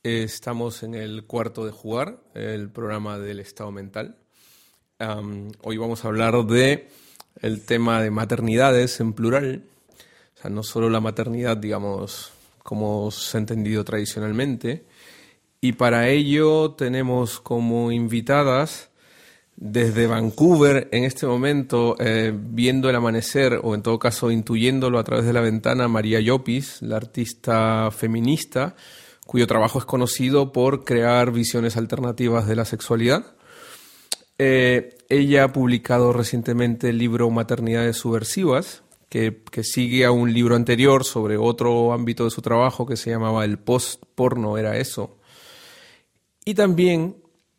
Estamos en el cuarto de jugar, el programa del estado mental. Hoy vamos a hablar de el tema de maternidades en plural. O sea, no solo la maternidad, digamos, como se ha entendido tradicionalmente. Y para ello tenemos como invitadas desde Vancouver, en este momento, viendo el amanecer, o en todo caso intuyéndolo a través de la ventana, María Llopis, la artista feminista, cuyo trabajo es conocido por crear visiones alternativas de la sexualidad. Ella ha publicado recientemente el libro Maternidades subversivas, que sigue a un libro anterior sobre otro ámbito de su trabajo que se llamaba El post-porno era eso. Y también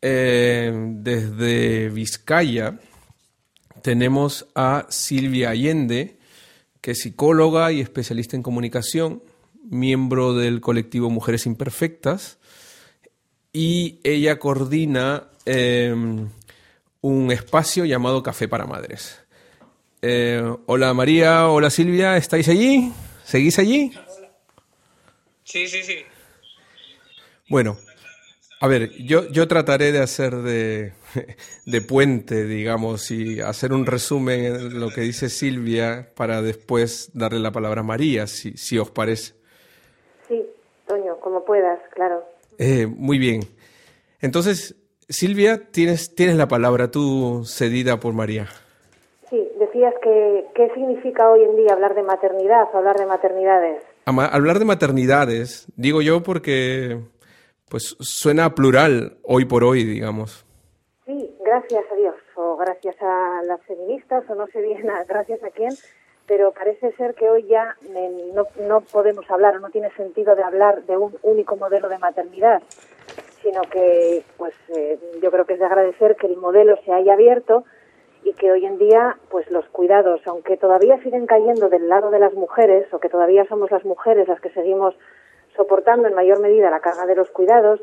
desde Vizcaya tenemos a Silvia Allende, que es psicóloga y especialista en comunicación, miembro del colectivo Mujeres Imperfectas, y ella coordina un espacio llamado Café para Madres. Hola María, hola Silvia, ¿estáis allí? ¿Seguís allí? Sí. Bueno, a ver, yo trataré de hacer de puente, digamos, y hacer un resumen en lo que dice Silvia para después darle la palabra a María, si os parece. Sí, Toño, como puedas, claro. Muy bien. Entonces, Silvia, tienes la palabra, tú cedida por María. Sí, decías que ¿qué significa hoy en día hablar de maternidad o hablar de maternidades? Hablar de maternidades, digo yo porque pues suena plural hoy por hoy, digamos. Sí, gracias a Dios, o gracias a las feministas, o no sé bien gracias a quién, pero parece ser que hoy ya no podemos hablar, o no tiene sentido de hablar de un único modelo de maternidad, sino que pues yo creo que es de agradecer que el modelo se haya abierto y que hoy en día pues los cuidados, aunque todavía siguen cayendo del lado de las mujeres, o que todavía somos las mujeres las que seguimos soportando en mayor medida la carga de los cuidados,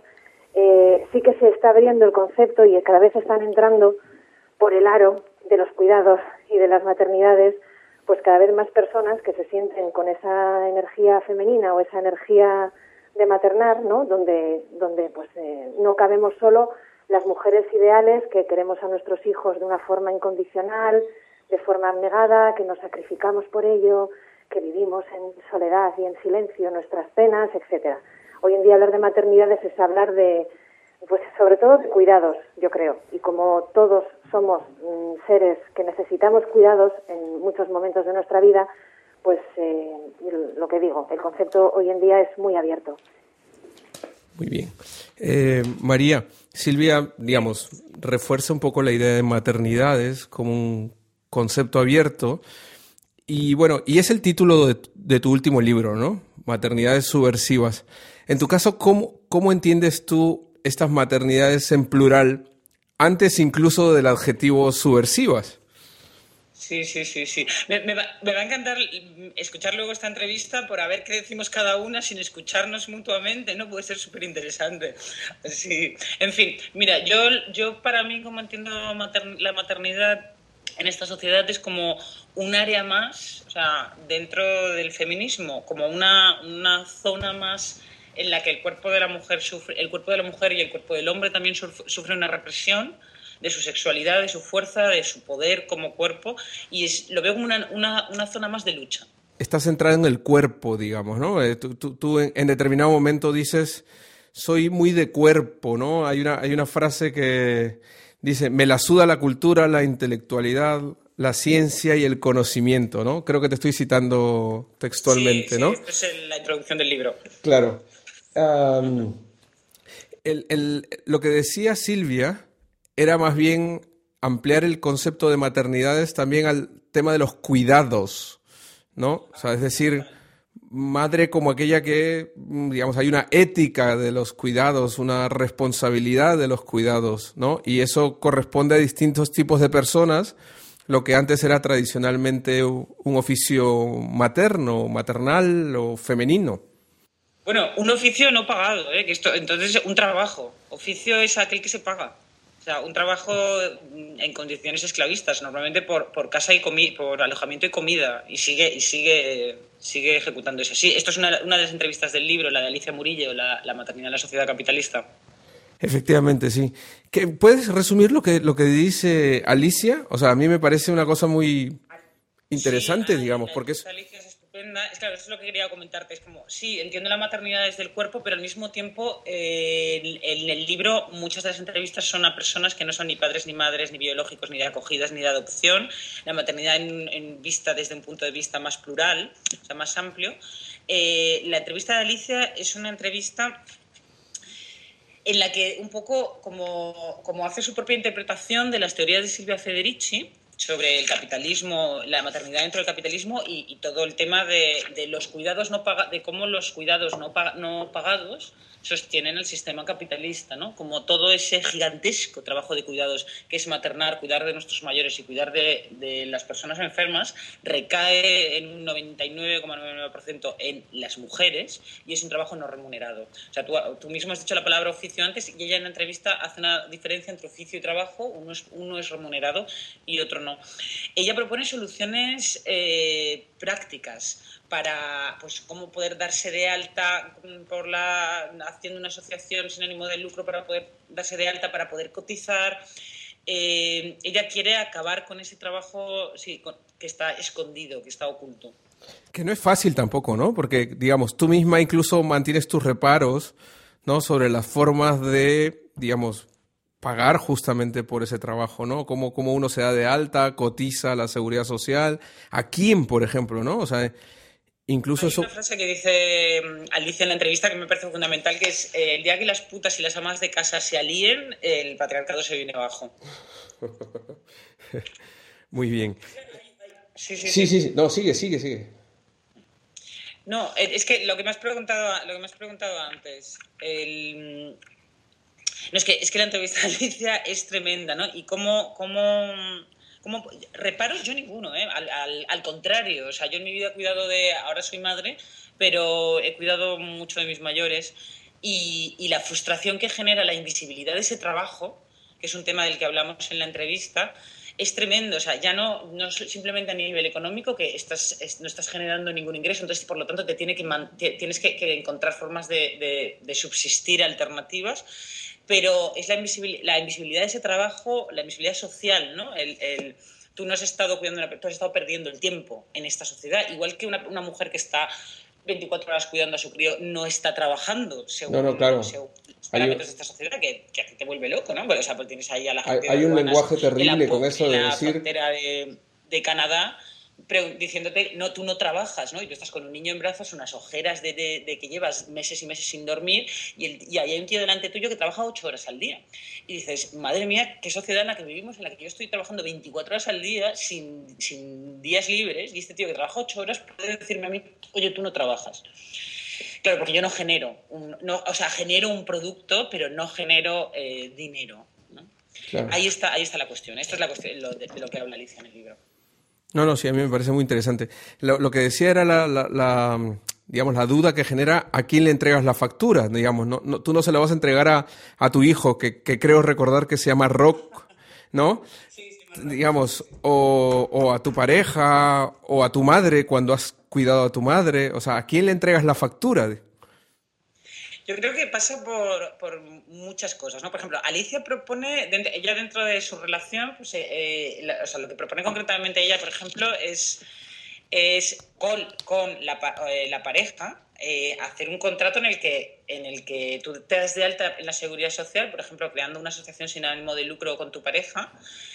sí que se está abriendo el concepto y cada vez están entrando por el aro de los cuidados y de las maternidades pues cada vez más personas que se sienten con esa energía femenina o esa energía de maternar, ¿no? Donde pues no cabemos solo las mujeres ideales que queremos a nuestros hijos de una forma incondicional, de forma abnegada, que nos sacrificamos por ello, que vivimos en soledad y en silencio nuestras penas, etcétera. Hoy en día hablar de maternidades es hablar de, pues sobre todo de cuidados, yo creo. Y como todos somos seres que necesitamos cuidados en muchos momentos de nuestra vida, pues lo que digo, el concepto hoy en día es muy abierto. Muy bien. María, Silvia, digamos, refuerza un poco la idea de maternidades como un concepto abierto. Y bueno, y es el título de tu último libro, ¿no? Maternidades subversivas. En tu caso, ¿cómo entiendes tú estas maternidades en plural, antes incluso del adjetivo subversivas? Sí. Me va a encantar escuchar luego esta entrevista por a ver qué decimos cada una sin escucharnos mutuamente, ¿no? Puede ser súper interesante. Sí. En fin, mira, yo para mí, como entiendo la maternidad en esta sociedad, es como un área más, o sea, dentro del feminismo, como una zona más en la que el cuerpo de la mujer el cuerpo de la mujer y el cuerpo del hombre también sufre una represión de su sexualidad, de su fuerza, de su poder como cuerpo, y lo veo como una zona más de lucha. Estás centrada en el cuerpo, digamos, ¿no? Tú en determinado momento dices, soy muy de cuerpo, ¿no? Hay una frase que dice, me la suda la cultura, la intelectualidad, la ciencia y el conocimiento, ¿no? Creo que te estoy citando textualmente, sí, ¿no? Esto es la introducción del libro. Claro. Lo que decía Silvia era más bien ampliar el concepto de maternidades también al tema de los cuidados, ¿no? O sea, es decir, madre como aquella que, digamos, hay una ética de los cuidados, una responsabilidad de los cuidados, ¿no? Y eso corresponde a distintos tipos de personas, lo que antes era tradicionalmente un oficio materno, maternal o femenino. Bueno, un oficio no pagado, ¿eh? Que entonces un trabajo. Oficio es aquel que se paga. O sea, un trabajo en condiciones esclavistas, normalmente por casa y por alojamiento y comida, y sigue ejecutándose así. Esto es una de las entrevistas del libro, la de Alicia Murillo, la maternidad en la sociedad capitalista. Efectivamente, sí. ¿Puedes resumir lo que dice Alicia? O sea, a mí me parece una cosa muy interesante, Sí, digamos, la porque es... entrevista de Alicia es estupenda. Es claro, eso es lo que quería comentarte. Es como, sí, entiendo la maternidad desde el cuerpo, pero al mismo tiempo en el libro muchas de las entrevistas son a personas que no son ni padres ni madres, ni biológicos, ni de acogidas, ni de adopción. La maternidad vista desde un punto de vista más plural, o sea, más amplio. La entrevista de Alicia es una entrevista en la que un poco como hace su propia interpretación de las teorías de Silvia Federici sobre el capitalismo, la maternidad dentro del capitalismo y todo el tema de los cuidados de cómo los cuidados no pagados sostienen el sistema capitalista, ¿no? Como todo ese gigantesco trabajo de cuidados que es maternar, cuidar de nuestros mayores y cuidar de las personas enfermas, recae en un 99,99% en las mujeres y es un trabajo no remunerado. O sea, tú mismo has dicho la palabra oficio antes y ella en la entrevista hace una diferencia entre oficio y trabajo, uno es remunerado y otro no. Ella propone soluciones prácticas para pues cómo poder darse de alta haciendo una asociación sin ánimo de lucro para poder darse de alta, para poder cotizar. Ella quiere acabar con ese trabajo que está escondido, que está oculto. Que no es fácil tampoco, ¿no? Porque, digamos, tú misma incluso mantienes tus reparos, ¿no? Sobre las formas de, digamos, pagar justamente por ese trabajo, ¿no? Cómo uno se da de alta, cotiza la seguridad social, a quién, por ejemplo, ¿no? O sea, incluso hay una frase que dice Alicia en la entrevista que me parece fundamental, que es el día que las putas y las amas de casa se alíen, el patriarcado se viene abajo. Muy bien. Sí. No, sigue. No, es que lo que me has preguntado antes, no, es que la entrevista de Alicia es tremenda, ¿no? Y cómo reparos yo ninguno, ¿eh? Al contrario, o sea, yo en mi vida he cuidado ahora soy madre, pero he cuidado mucho de mis mayores y la frustración que genera la invisibilidad de ese trabajo, que es un tema del que hablamos en la entrevista, es tremendo. O sea, ya no simplemente a nivel económico, que no estás generando ningún ingreso, entonces por lo tanto tienes que encontrar formas de subsistir alternativas, pero es la invisibilidad de ese trabajo, la invisibilidad social, ¿no? Tú no has estado cuidando, tú has estado perdiendo el tiempo en esta sociedad, igual que una mujer que está 24 horas cuidando a su crío no está trabajando según Claro. los parámetros de esta sociedad, que a ti te vuelve loco, ¿no? Bueno, o sea, pues tienes ahí a la gente Hay un lenguaje terrible con eso de la decir... frontera de Canadá diciéndote, no, tú no trabajas, ¿no? Y tú estás con un niño en brazos, unas ojeras de que llevas meses y meses sin dormir y ahí hay un tío delante tuyo que trabaja 8 horas al día. Y dices, madre mía, qué sociedad en la que vivimos, en la que yo estoy trabajando 24 horas al día sin días libres y este tío que trabaja 8 horas puede decirme a mí, oye, tú no trabajas. Claro, porque yo no genero, genero un producto, pero no genero dinero, ¿no? Claro. Ahí está la cuestión. Esta es la cuestión de lo que habla Alicia en el libro. No, sí, a mí me parece muy interesante. Lo que decía era digamos, la duda que genera a quién le entregas la factura. Digamos, tú no se la vas a entregar a tu hijo, que creo recordar que se llama Rock, ¿no? Sí, digamos, o a tu pareja, o a tu madre cuando has cuidado a tu madre. O sea, ¿a quién le entregas la factura? Yo creo que pasa por muchas cosas, ¿no? Por ejemplo, Alicia propone, ella dentro de su relación, pues, lo que propone concretamente ella, por ejemplo, es con la pareja hacer un contrato en el que tú te das de alta en la seguridad social, por ejemplo, creando una asociación sin ánimo de lucro con tu pareja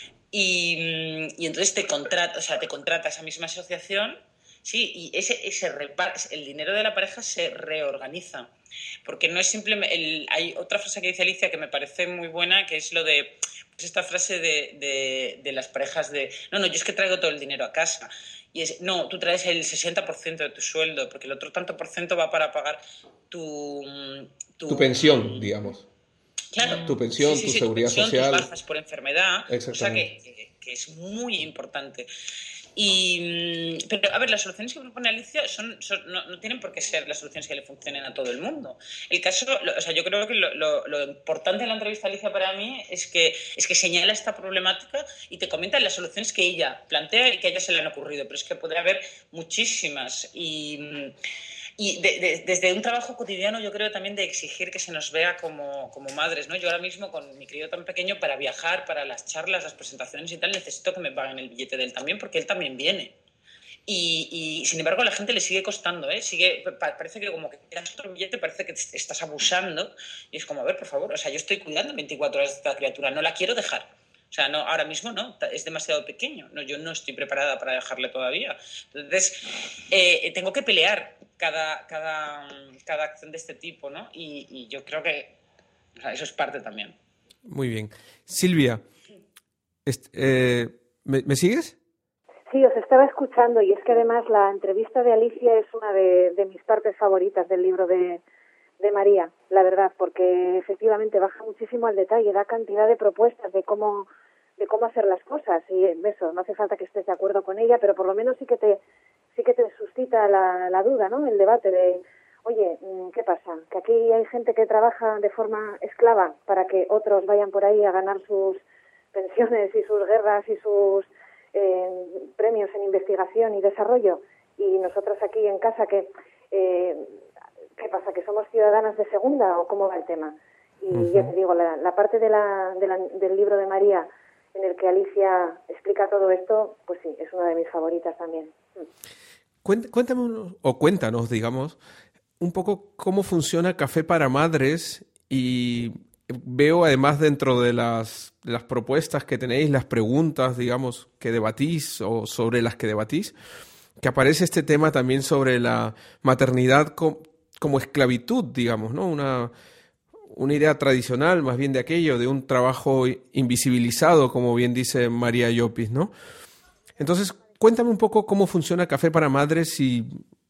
y entonces te contrata esa misma asociación. Sí, y el dinero de la pareja se reorganiza. Porque no es simplemente... hay otra frase que dice Alicia que me parece muy buena, que es lo de... Pues esta frase de las parejas de... No, yo es que traigo todo el dinero a casa. Y no, tú traes el 60% de tu sueldo, porque el otro tanto por ciento va para pagar tu pensión, digamos. Claro. Tu pensión, tu seguridad social. Tus bajas por enfermedad. Exactamente. O sea que es muy importante. Pero, a ver, las soluciones que propone Alicia no tienen por qué ser las soluciones que le funcionen a todo el mundo. El caso, o sea, yo creo que lo importante en la entrevista a Alicia para mí es que señala esta problemática y te comenta las soluciones que ella plantea y que a ella se le han ocurrido, pero es que podría haber muchísimas. Y desde un trabajo cotidiano, yo creo también de exigir que se nos vea como madres, ¿no? Yo ahora mismo, con mi crío tan pequeño, para viajar, para las charlas, las presentaciones y tal, necesito que me paguen el billete de él también, porque él también viene. Y sin embargo, a la gente le sigue costando, ¿eh? Parece que como que te das otro billete, parece que te estás abusando. Y es como, a ver, por favor, o sea, yo estoy cuidando 24 horas de esta criatura, no la quiero dejar. O sea, no, ahora mismo no, es demasiado pequeño. No, yo no estoy preparada para dejarle todavía. Entonces, tengo que pelear cada acción de este tipo, ¿no? Y yo creo que, o sea, eso es parte también. Muy bien. Silvia, ¿me sigues? Sí, os estaba escuchando y es que además la entrevista de Alicia es una de mis partes favoritas del libro de María, la verdad, porque efectivamente baja muchísimo al detalle, da cantidad de propuestas de cómo hacer las cosas y eso, no hace falta que estés de acuerdo con ella, pero por lo menos sí que te suscita la duda, ¿no? El debate de, oye, ¿qué pasa? Que aquí hay gente que trabaja de forma esclava para que otros vayan por ahí a ganar sus pensiones y sus guerras y sus premios en investigación y desarrollo, y nosotros aquí en casa ¿qué pasa? ¿Que somos ciudadanas de segunda o cómo va el tema? Y ya te digo, la parte del libro de María en el que Alicia explica todo esto, pues sí, es una de mis favoritas también. Cuéntanos, digamos, un poco cómo funciona Café para Madres, y veo además dentro de las propuestas que tenéis, las preguntas, digamos, que debatís o sobre las que debatís, que aparece este tema también sobre la maternidad como esclavitud, digamos, ¿no? Una idea tradicional más bien de aquello, de un trabajo invisibilizado, como bien dice María Llopis, ¿no? Entonces, cuéntame un poco cómo funciona Café para Madres y...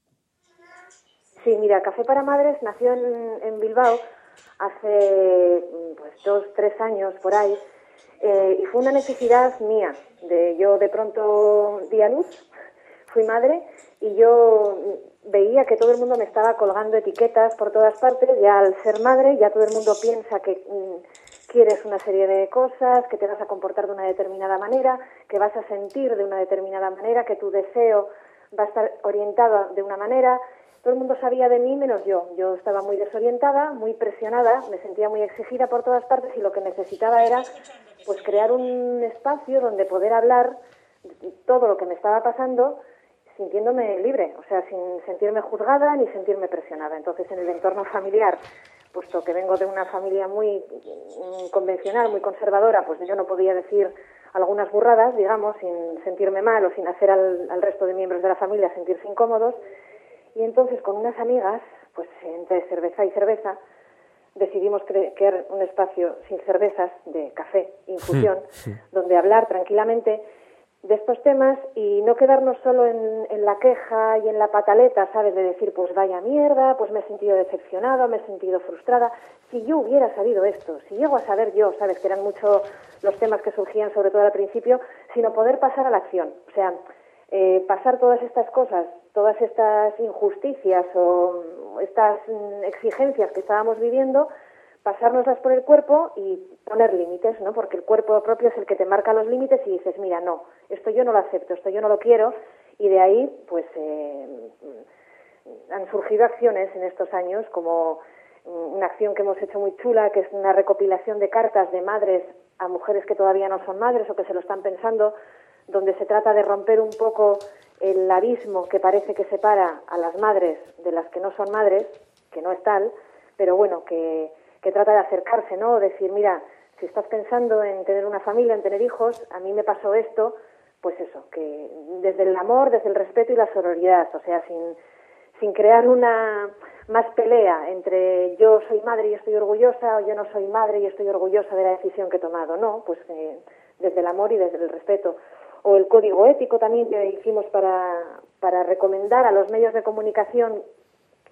Sí, mira, Café para Madres nació en Bilbao hace 2-3 años por ahí, y fue una necesidad mía. Yo de pronto di a luz, fui madre y yo veía que todo el mundo me estaba colgando etiquetas por todas partes. Ya al ser madre ya todo el mundo piensa que quieres una serie de cosas, que te vas a comportar de una determinada manera, que vas a sentir de una determinada manera, que tu deseo va a estar orientado de una manera. Todo el mundo sabía de mí menos yo. Yo estaba muy desorientada, muy presionada, me sentía muy exigida por todas partes y lo que necesitaba era pues crear un espacio donde poder hablar de todo lo que me estaba pasando sintiéndome libre, o sea, sin sentirme juzgada ni sentirme presionada. Entonces, en el entorno familiar, puesto que vengo de una familia muy convencional, muy conservadora, pues yo no podía decir algunas burradas, digamos, sin sentirme mal o sin hacer al resto de miembros de la familia sentirse incómodos. Y entonces, con unas amigas, pues entre cerveza y cerveza, decidimos crear un espacio sin cervezas, de café, infusión, donde hablar tranquilamente de estos temas y no quedarnos solo en la queja y en la pataleta, ¿sabes? De decir, pues vaya mierda, pues me he sentido decepcionada, me he sentido frustrada. Si yo hubiera sabido esto, si llego a saber yo, ¿sabes? Que eran mucho los temas que surgían, sobre todo al principio, sino poder pasar a la acción. O sea, pasar todas estas cosas, todas estas injusticias o estas exigencias que estábamos viviendo, pasárnoslas por el cuerpo y poner límites, ¿no? Porque el cuerpo propio es el que te marca los límites y dices, mira, no, esto yo no lo acepto, esto yo no lo quiero, y de ahí, pues, han surgido acciones en estos años, como una acción que hemos hecho muy chula, que es una recopilación de cartas de madres a mujeres que todavía no son madres o que se lo están pensando, donde se trata de romper un poco el abismo que parece que separa a las madres de las que no son madres, que no es tal, pero bueno, que trata de acercarse, ¿no? Decir, mira, si estás pensando en tener una familia, en tener hijos, a mí me pasó esto, pues eso, que desde el amor, desde el respeto y la sororidad, o sea, sin crear una más pelea entre yo soy madre y estoy orgullosa, o yo no soy madre y estoy orgullosa de la decisión que he tomado, no, pues desde el amor y desde el respeto. O el código ético también que hicimos para recomendar a los medios de comunicación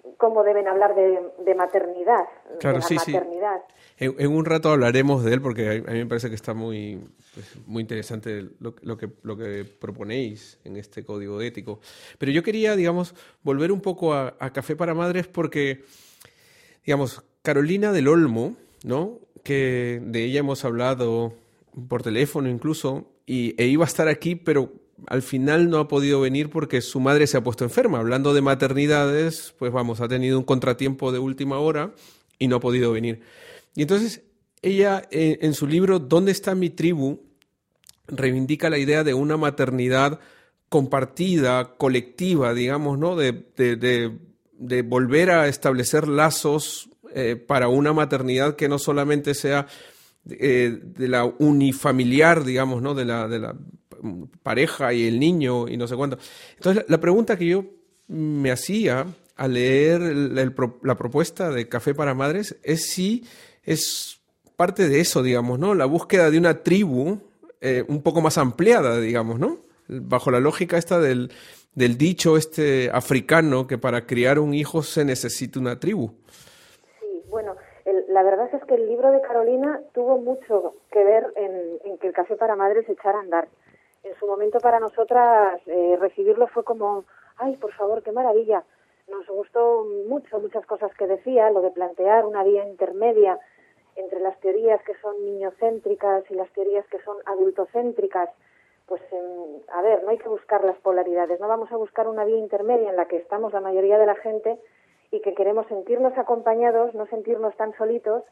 cómo deben hablar de maternidad, Claro, de la sí, maternidad. sí. En un rato hablaremos de él porque a mí me parece que está muy interesante lo que proponéis en este código ético. Pero yo quería, digamos, volver un poco a Café para Madres porque, digamos, Carolina del Olmo, ¿no? Que de ella hemos hablado por teléfono incluso, e iba a estar aquí, pero al final no ha podido venir porque su madre se ha puesto enferma. Hablando de maternidades, pues vamos, ha tenido un contratiempo de última hora y no ha podido venir. Y entonces ella, en su libro ¿Dónde está mi tribu?, reivindica la idea de una maternidad compartida, colectiva, digamos, ¿no? De volver a establecer lazos para una maternidad que no solamente sea de la unifamiliar, digamos, ¿no? De la pareja y el niño y no sé cuánto. Entonces, la pregunta que yo me hacía al leer la propuesta de Café para Madres es si es parte de eso, digamos, ¿no? La búsqueda de una tribu un poco más ampliada, digamos, ¿no? Bajo la lógica esta del dicho africano que para criar un hijo se necesita una tribu. Sí, bueno, la verdad es que el libro de Carolina tuvo mucho que ver en que el Café para Madres echara a andar. En su momento para nosotras recibirlo fue como, ¡ay, por favor, qué maravilla! Nos gustó mucho, muchas cosas que decía, lo de plantear una vía intermedia entre las teorías que son niñocéntricas y las teorías que son adultocéntricas. Pues, a ver, no hay que buscar las polaridades, no vamos a buscar una vía intermedia en la que estamos la mayoría de la gente y que queremos sentirnos acompañados, no sentirnos tan solitos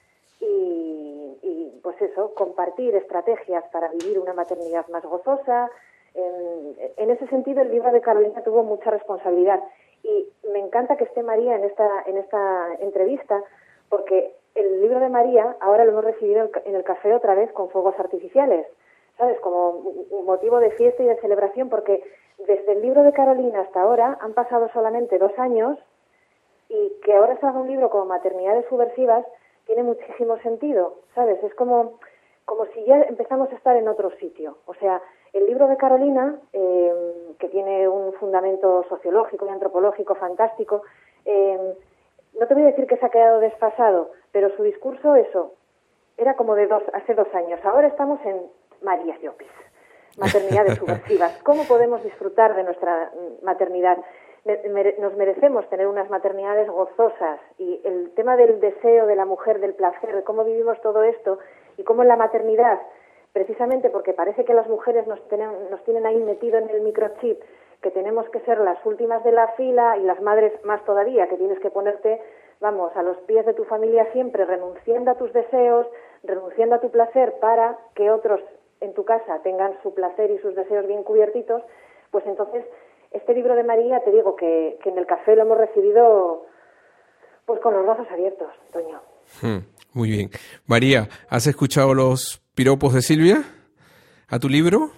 y pues eso, compartir estrategias para vivir una maternidad más gozosa. En ese sentido, el libro de Carolina tuvo mucha responsabilidad y me encanta que esté María en esta entrevista porque el libro de María ahora lo hemos recibido en el café otra vez con fuegos artificiales, ¿sabes? Como un motivo de fiesta y de celebración, porque desde el libro de Carolina hasta ahora han pasado solamente 2 años y que ahora se haga un libro como Maternidades Subversivas tiene muchísimo sentido, ¿sabes? Es como si ya empezamos a estar en otro sitio. O sea, el libro de Carolina, que tiene un fundamento sociológico y antropológico fantástico, no te voy a decir que se ha quedado desfasado, pero su discurso, eso, era como hace 2 años. Ahora estamos en María Llopis, maternidades subversivas. ¿Cómo podemos disfrutar de nuestra maternidad? Nos merecemos tener unas maternidades gozosas y el tema del deseo de la mujer, del placer, de cómo vivimos todo esto y cómo en la maternidad, precisamente porque parece que las mujeres nos tienen ahí metido en el microchip, que tenemos que ser las últimas de la fila y las madres más todavía, que tienes que ponerte, vamos, a los pies de tu familia siempre, renunciando a tus deseos, renunciando a tu placer para que otros en tu casa tengan su placer y sus deseos bien cubiertitos, pues entonces este libro de María, te digo que en el café lo hemos recibido pues con los brazos abiertos, Toño. Muy bien. María, ¿has escuchado los piropos de Silvia a tu libro?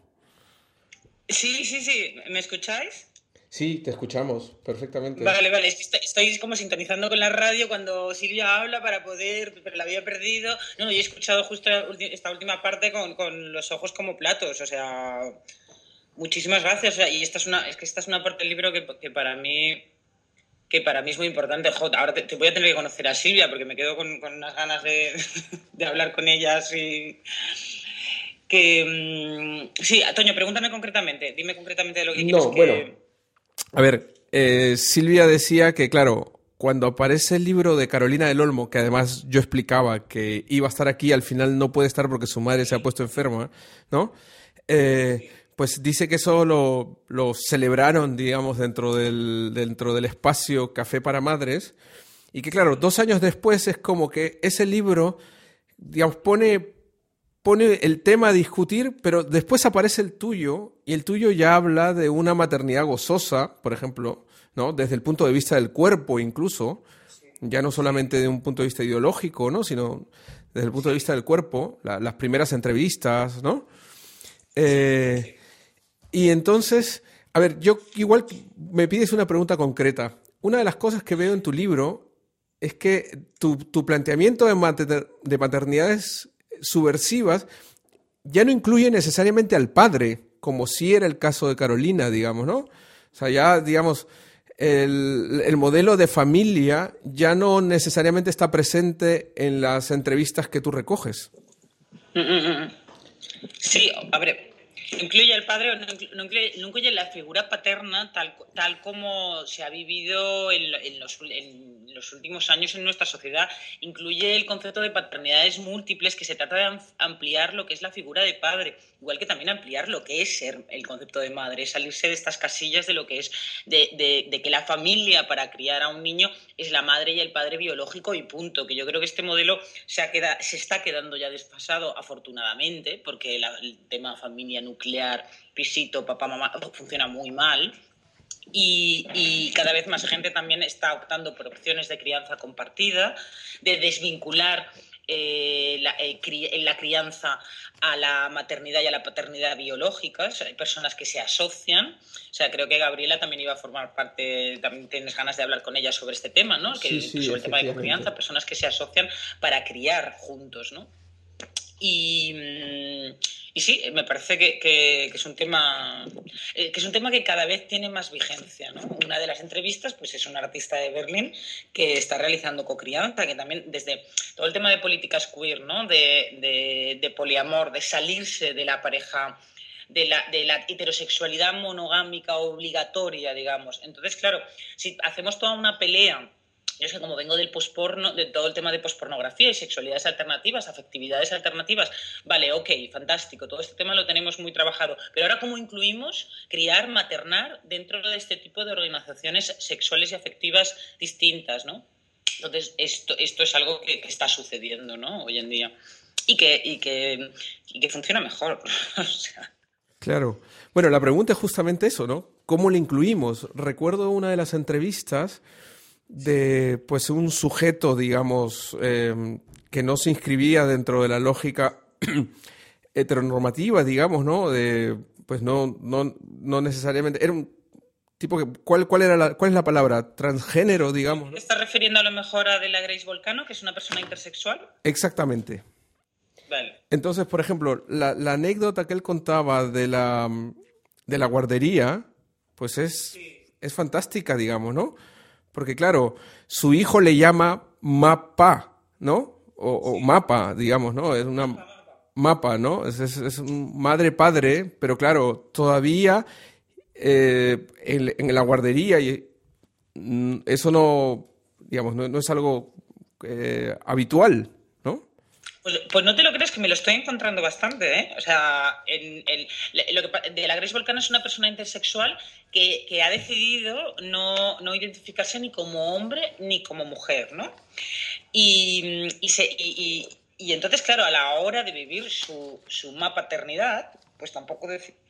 Sí. ¿Me escucháis? Sí, te escuchamos perfectamente. Vale, es que estoy como sintonizando con la radio cuando Silvia habla para poder, pero la había perdido. No, y he escuchado justo esta última parte con los ojos como platos, o sea, muchísimas gracias. O sea, y esta es una parte del libro que para mí es muy importante. Ahora te voy a tener que conocer a Silvia porque me quedo con unas ganas de hablar con ella así. Sí, Toño, pregúntame concretamente, dime concretamente de lo que quieres que... Bueno, a ver, Silvia decía que, claro, cuando aparece el libro de Carolina del Olmo, que además yo explicaba que iba a estar aquí, al final no puede estar porque su madre se ha puesto enferma, ¿no? Pues dice que eso lo celebraron, digamos, dentro del espacio Café para Madres, y que, claro, 2 años después es como que ese libro, digamos, pone el tema a discutir, pero después aparece el tuyo, y el tuyo ya habla de una maternidad gozosa, por ejemplo, ¿no? Desde el punto de vista del cuerpo incluso, ya no solamente de un punto de vista ideológico, ¿no? Sino desde el punto de vista del cuerpo, las primeras entrevistas, ¿no? Y entonces, a ver, yo igual me pides una pregunta concreta. Una de las cosas que veo en tu libro es que tu planteamiento de maternidades subversivas ya no incluye necesariamente al padre, como sí era el caso de Carolina, digamos, ¿no? O sea, ya, digamos, el modelo de familia ya no necesariamente está presente en las entrevistas que tú recoges. Sí, a ver, incluye el padre o no incluye la figura paterna tal como se ha vivido en los últimos años en nuestra sociedad. Incluye el concepto de paternidades múltiples, que se trata de ampliar lo que es la figura de padre, igual que también ampliar lo que es ser el concepto de madre, salirse de estas casillas de lo que es de que la familia para criar a un niño es la madre y el padre biológico y punto, que yo creo que este modelo se está quedando ya desfasado, afortunadamente, porque el tema familia nuclear, pisito, papá, mamá, funciona muy mal. Y cada vez más gente también está optando por opciones de crianza compartida, de desvincular la crianza a la maternidad y a la paternidad biológicas. O sea, hay personas que se asocian. O sea, creo que Gabriela también iba a formar parte, también tienes ganas de hablar con ella sobre este tema, ¿no? Sí, Sobre el tema de crianza, personas que se asocian para criar juntos, ¿no? Y sí, me parece que es un tema que cada vez tiene más vigencia, ¿no? Una de las entrevistas pues es una artista de Berlín que está realizando cocrianza, que también desde todo el tema de políticas queer, ¿no? de poliamor, de salirse de la pareja, de la heterosexualidad monogámica obligatoria, digamos. Entonces, claro, si hacemos toda una pelea. Yo es que como vengo del posporno, de todo el tema de pospornografía y sexualidades alternativas, afectividades alternativas, vale, ok, fantástico, todo este tema lo tenemos muy trabajado, pero ahora ¿cómo incluimos criar, maternar dentro de este tipo de organizaciones sexuales y afectivas distintas, ¿no? Entonces, esto es algo que está sucediendo, ¿no? Hoy en día y que funciona mejor. O sea. Claro. Bueno, la pregunta es justamente eso, ¿no? ¿Cómo le incluimos? Recuerdo una de las entrevistas de pues un sujeto, digamos, que no se inscribía dentro de la lógica heteronormativa, digamos, ¿no? Pues no necesariamente era un tipo que ¿cuál es la palabra? Transgénero, digamos, ¿no? ¿Te estás refiriendo a lo mejor a de la Grace Volcano, que es una persona intersexual? Exactamente. Vale. Entonces, por ejemplo, la anécdota que él contaba de la guardería, pues es fantástica, digamos, ¿no? Porque, claro, su hijo le llama Mapa, ¿no? O Mapa, digamos, ¿no? Es una Mapa, ¿no? Es un madre-padre, pero claro, todavía en la guardería eso no, digamos, no es algo habitual, ¿no? Pues no te lo crees, que me lo estoy encontrando bastante, ¿eh? O sea, de la Grace Volcano es una persona intersexual que ha decidido no identificarse ni como hombre ni como mujer, ¿no? Y entonces, claro, a la hora de vivir su paternidad, pues tampoco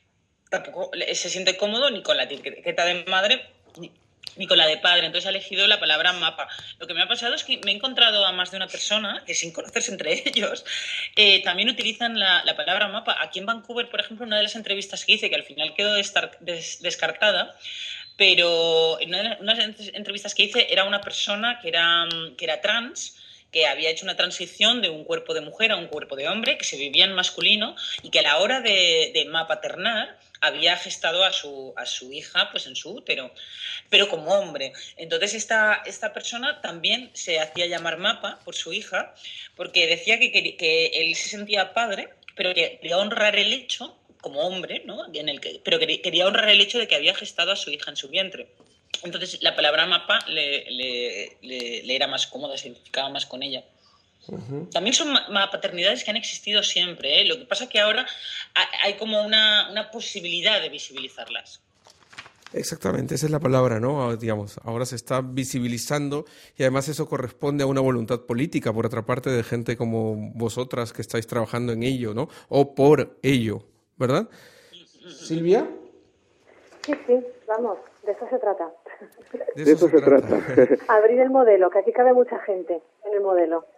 se siente cómodo ni con la etiqueta de madre ni con la de padre, entonces ha elegido la palabra mapa. Lo que me ha pasado es que me he encontrado a más de una persona que, sin conocerse entre ellos, también utilizan la palabra mapa. Aquí en Vancouver, por ejemplo, una de las entrevistas que hice, que al final quedó descartada, pero en una de las entrevistas que hice era una persona que era trans, que había hecho una transición de un cuerpo de mujer a un cuerpo de hombre, que se vivía en masculino y que a la hora de maternar había gestado a su hija pues en su útero, pero como hombre. Entonces esta persona también se hacía llamar Mapa por su hija, porque decía que él se sentía padre, pero que quería honrar el hecho, como hombre, ¿no? Pero quería honrar el hecho de que había gestado a su hija en su vientre. Entonces la palabra mapa le era más cómoda, se identificaba más con ella. Uh-huh. También son paternidades que han existido siempre, ¿eh? Lo que pasa es que ahora hay como una posibilidad de visibilizarlas. Exactamente, esa es la palabra, ¿no? Digamos, ahora se está visibilizando y además eso corresponde a una voluntad política, por otra parte, de gente como vosotras que estáis trabajando en ello, ¿no? O por ello, ¿verdad? ¿Silvia? Sí, vamos, de eso se trata. De eso se trata. Abrir el modelo, que aquí cabe mucha gente en el modelo.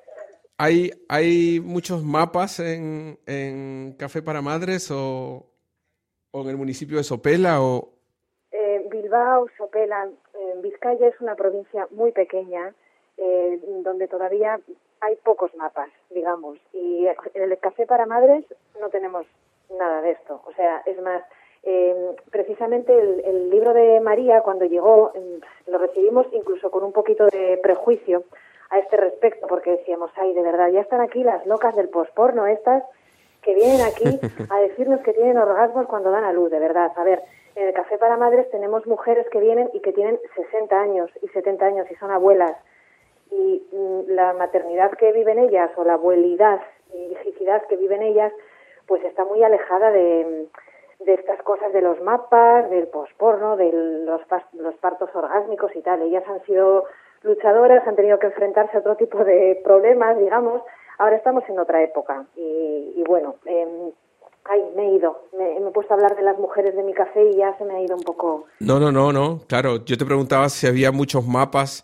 ¿Hay muchos mapas en Café para Madres o en el municipio de Sopela o...? Bilbao, Sopela, Vizcaya es una provincia muy pequeña donde todavía hay pocos mapas, digamos. Y en el Café para Madres no tenemos nada de esto. O sea, es más, Precisamente el libro de María, cuando llegó, lo recibimos incluso con un poquito de prejuicio a este respecto, porque decíamos, ay, de verdad, ya están aquí las locas del posporno estas que vienen aquí a decirnos que tienen orgasmos cuando dan a luz, de verdad. A ver, en el Café para Madres tenemos mujeres que vienen y que tienen 60 años y 70 años y son abuelas. Y la maternidad que viven ellas, o la abuelidad y hijicidad que viven ellas, pues está muy alejada de estas cosas de los mapas, del posporno, de los partos orgásmicos y tal. Ellas han sido luchadoras, han tenido que enfrentarse a otro tipo de problemas, digamos. Ahora estamos en otra época y bueno, me he ido. Me he puesto a hablar de las mujeres de mi café y ya se me ha ido un poco. No. Claro, yo te preguntaba si había muchos mapas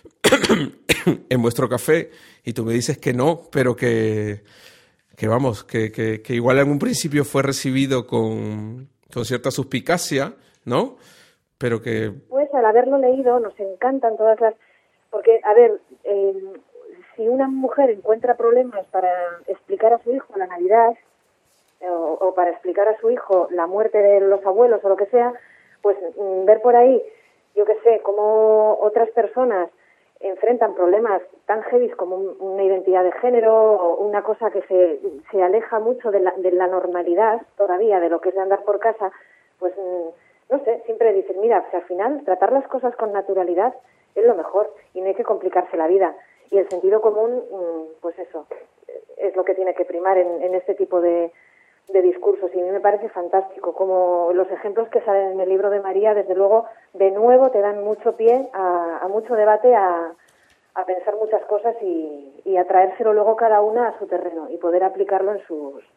en vuestro café y tú me dices que no, pero que vamos, que igual en un principio fue recibido con cierta suspicacia, ¿no? Pero que... Pues al haberlo leído nos encantan todas las... Porque, a ver, si una mujer encuentra problemas para explicar a su hijo la Navidad o para explicar a su hijo la muerte de los abuelos o lo que sea, pues ver por ahí, yo qué sé, cómo otras personas enfrentan problemas tan heavy como una identidad de género o una cosa que se aleja mucho de la normalidad todavía, de lo que es de andar por casa, pues no sé, siempre dicen, mira, pues al final tratar las cosas con naturalidad es lo mejor y no hay que complicarse la vida. Y el sentido común, pues eso, es lo que tiene que primar en este tipo de discursos. Y a mí me parece fantástico, como los ejemplos que salen en el libro de María, desde luego, de nuevo te dan mucho pie a mucho debate, a pensar muchas cosas y a traérselo luego cada una a su terreno y poder aplicarlo en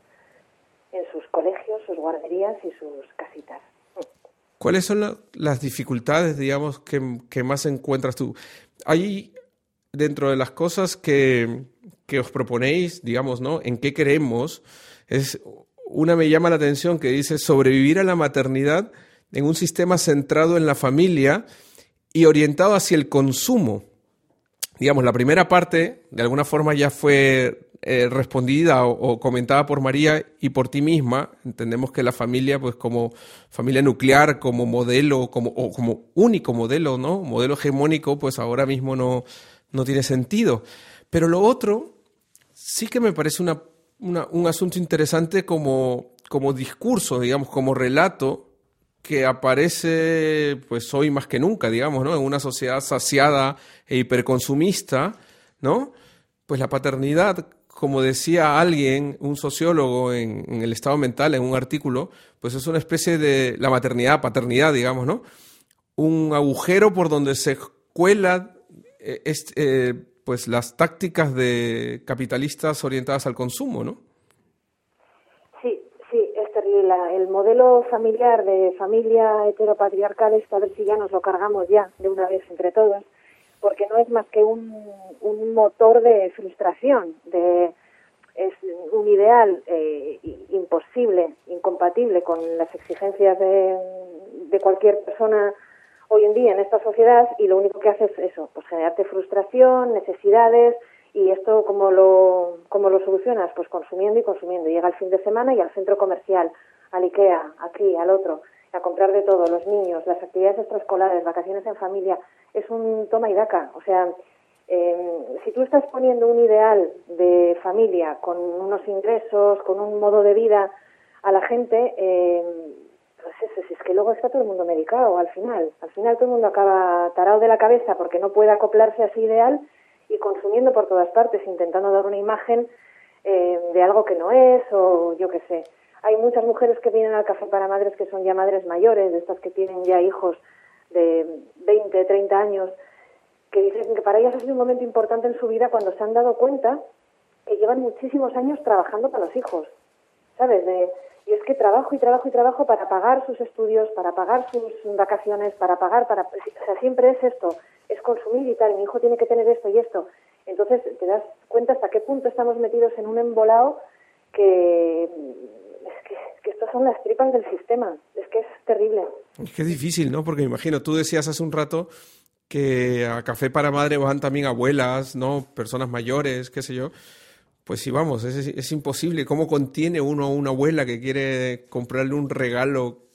sus colegios, sus guarderías y sus casitas. ¿Cuáles son las dificultades, digamos, que más encuentras tú? Hay, dentro de las cosas que os proponéis, digamos, ¿no? ¿En qué queremos? Una me llama la atención que dice sobrevivir a la maternidad en un sistema centrado en la familia y orientado hacia el consumo. Digamos, la primera parte, de alguna forma, ya fue respondida o comentada por María y por ti misma. Entendemos que la familia, pues como familia nuclear, como modelo, como único modelo, ¿no? Modelo hegemónico, pues ahora mismo no tiene sentido. Pero lo otro sí que me parece un asunto interesante como discurso, digamos, como relato que aparece pues hoy más que nunca, digamos, ¿no? En una sociedad saciada e hiperconsumista, ¿no? Pues la paternidad, como decía alguien, un sociólogo en el estado mental, en un artículo, pues es una especie de la maternidad, paternidad, digamos, ¿no? Un agujero por donde se cuela pues las tácticas de capitalistas orientadas al consumo, ¿no? Sí, es terrible. El modelo familiar de familia heteropatriarcal, a ver si ya nos lo cargamos ya de una vez entre todos, porque no es más que un motor de frustración, es un ideal imposible, incompatible con las exigencias de cualquier persona hoy en día en esta sociedad, y lo único que hace es eso, pues generarte frustración, necesidades. ¿Y esto cómo lo solucionas? Pues consumiendo y consumiendo. Llega el fin de semana y al centro comercial, al IKEA, aquí, al otro, a comprar de todo, los niños, las actividades extraescolares, vacaciones en familia. Es un toma y daca. O sea, si tú estás poniendo un ideal de familia con unos ingresos, con un modo de vida a la gente, pues eso, si es que luego está todo el mundo medicado al final. Al final todo el mundo acaba tarado de la cabeza porque no puede acoplarse a ese ideal y consumiendo por todas partes, intentando dar una imagen de algo que no es, o yo qué sé. Hay muchas mujeres que vienen al Café para Madres que son ya madres mayores, de estas que tienen ya hijos de 20, 30 años, que dicen que para ellas ha sido un momento importante en su vida cuando se han dado cuenta que llevan muchísimos años trabajando para los hijos, ¿sabes? Y es que trabajo y trabajo y trabajo para pagar sus estudios, para pagar sus vacaciones, o sea, siempre es esto, es consumir y tal, mi hijo tiene que tener esto y esto. Entonces te das cuenta hasta qué punto estamos metidos en un embolado que estas son las tripas del sistema, es que es terrible. Es que es difícil, ¿no? Porque me imagino, tú decías hace un rato que a Café para Madre van también abuelas, ¿no? Personas mayores, qué sé yo. Pues sí, vamos, es imposible. ¿Cómo contiene uno a una abuela que quiere comprarle un regalo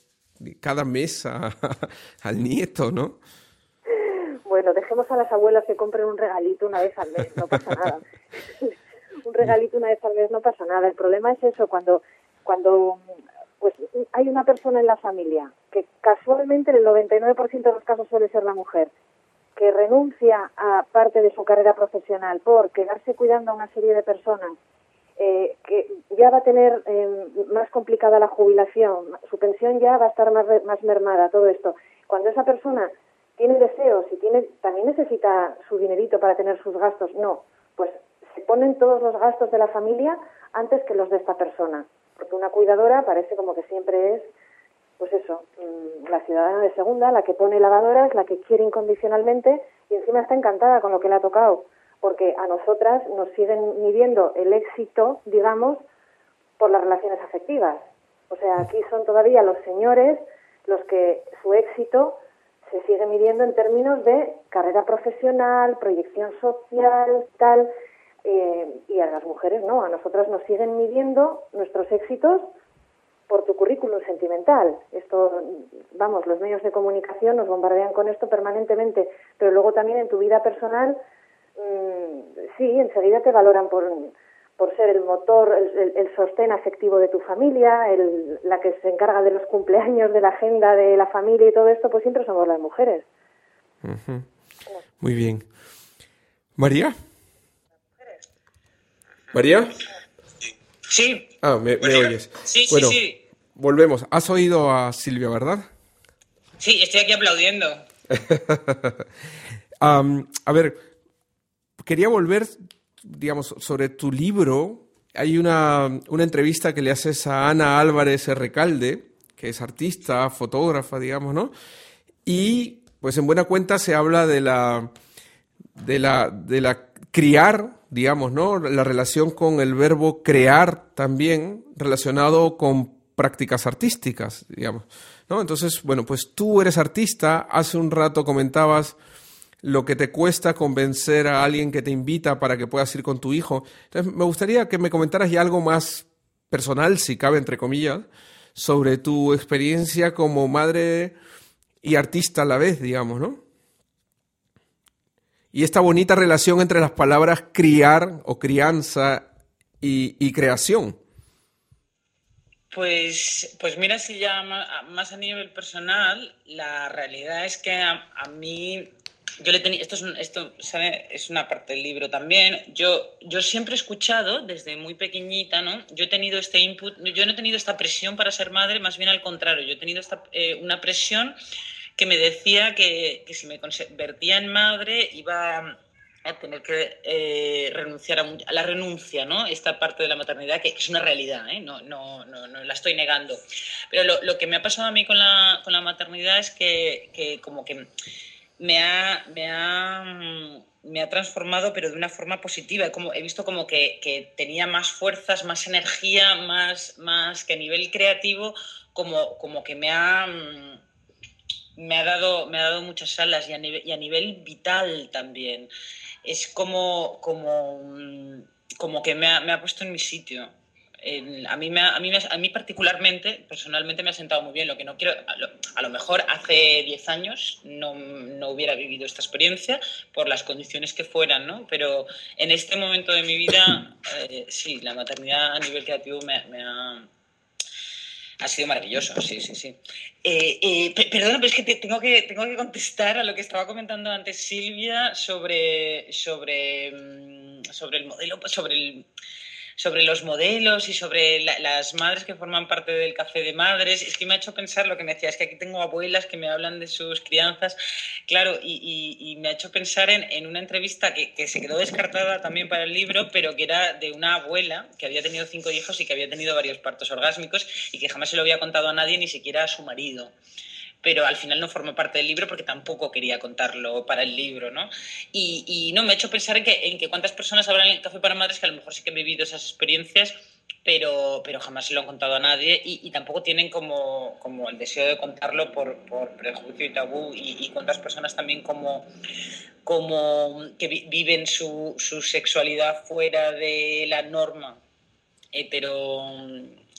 cada mes al nieto, ¿no? Bueno, dejemos a las abuelas que compren un regalito una vez al mes, no pasa nada. Un regalito una vez al mes no pasa nada. El problema es eso, cuando pues hay una persona en la familia que casualmente en el 99% de los casos suele ser la mujer, que renuncia a parte de su carrera profesional por quedarse cuidando a una serie de personas, que ya va a tener más complicada la jubilación, su pensión ya va a estar más mermada, todo esto. Cuando esa persona tiene deseos y también necesita su dinerito para tener sus gastos, no, pues se ponen todos los gastos de la familia antes que los de esta persona, porque una cuidadora parece como que siempre es, pues eso, la ciudadana de segunda, la que pone lavadoras, la que quiere incondicionalmente y encima está encantada con lo que le ha tocado, porque a nosotras nos siguen midiendo el éxito, digamos, por las relaciones afectivas. O sea, aquí son todavía los señores los que su éxito se sigue midiendo en términos de carrera profesional, proyección social, tal, y a las mujeres no, a nosotras nos siguen midiendo nuestros éxitos por tu currículum sentimental. Esto, vamos, los medios de comunicación nos bombardean con esto permanentemente, pero luego también en tu vida personal, sí, enseguida te valoran por ser el motor, el sostén afectivo de tu familia, la que se encarga de los cumpleaños, de la agenda de la familia y todo esto, pues siempre somos las mujeres. Uh-huh. Muy bien. ¿María? ¿María? Sí. ¿Me oyes? Sí, bueno, sí. Volvemos. ¿Has oído a Silvia, verdad? Sí, estoy aquí aplaudiendo. A ver, quería volver, digamos, sobre tu libro. Hay una entrevista que le haces a Ana Álvarez Recalde, que es artista, fotógrafa, digamos, ¿no? Y, pues, en buena cuenta se habla de la criar, digamos, ¿no? La relación con el verbo crear también relacionado con prácticas artísticas, digamos, ¿no? Entonces, bueno, pues tú eres artista, hace un rato comentabas lo que te cuesta convencer a alguien que te invita para que puedas ir con tu hijo. Entonces, me gustaría que me comentaras ya algo más personal, si cabe, entre comillas, sobre tu experiencia como madre y artista a la vez, digamos, ¿no? Y esta bonita relación entre las palabras criar o crianza y creación. Pues mira, si ya más a nivel personal, la realidad es que a mí, yo le tenía, esto ¿sabe? Es una parte del libro también. Yo siempre he escuchado desde muy pequeñita, ¿no? Yo he tenido este input, yo no he tenido esta presión para ser madre, más bien al contrario, yo he tenido una presión que me decía que si me convertía en madre iba a tener que renunciar a la renuncia, ¿no? Esta parte de la maternidad que es una realidad, ¿eh? No la estoy negando. Pero lo que me ha pasado a mí con la maternidad es que como que me ha transformado, pero de una forma positiva. He visto como que tenía más fuerzas, más energía, más que a nivel creativo, como que me ha dado muchas alas y a nivel vital también. Es como que me ha puesto en mi sitio. A mí particularmente, personalmente me ha sentado muy bien. Lo que no quiero, a lo mejor hace 10 años no hubiera vivido esta experiencia por las condiciones que fueran, ¿no? Pero en este momento de mi vida, sí, la maternidad a nivel creativo ha sido maravilloso, sí. Perdona, pero es que tengo que contestar a lo que estaba comentando antes Silvia sobre el modelo, sobre los modelos y sobre las madres que forman parte del café de madres. Es que me ha hecho pensar lo que me decía, es que aquí tengo abuelas que me hablan de sus crianzas, claro, y me ha hecho pensar en una entrevista que se quedó descartada también para el libro, pero que era de una abuela que había tenido 5 hijos y que había tenido varios partos orgásmicos y que jamás se lo había contado a nadie, ni siquiera a su marido. Pero al final no formó parte del libro porque tampoco quería contarlo para el libro, ¿no? Y no, me ha hecho pensar en que cuántas personas habrán en el Café para Madres que a lo mejor sí que han vivido esas experiencias, pero jamás se lo han contado a nadie y tampoco tienen como el deseo de contarlo por prejuicio y tabú, y cuántas personas también como que viven su sexualidad fuera de la norma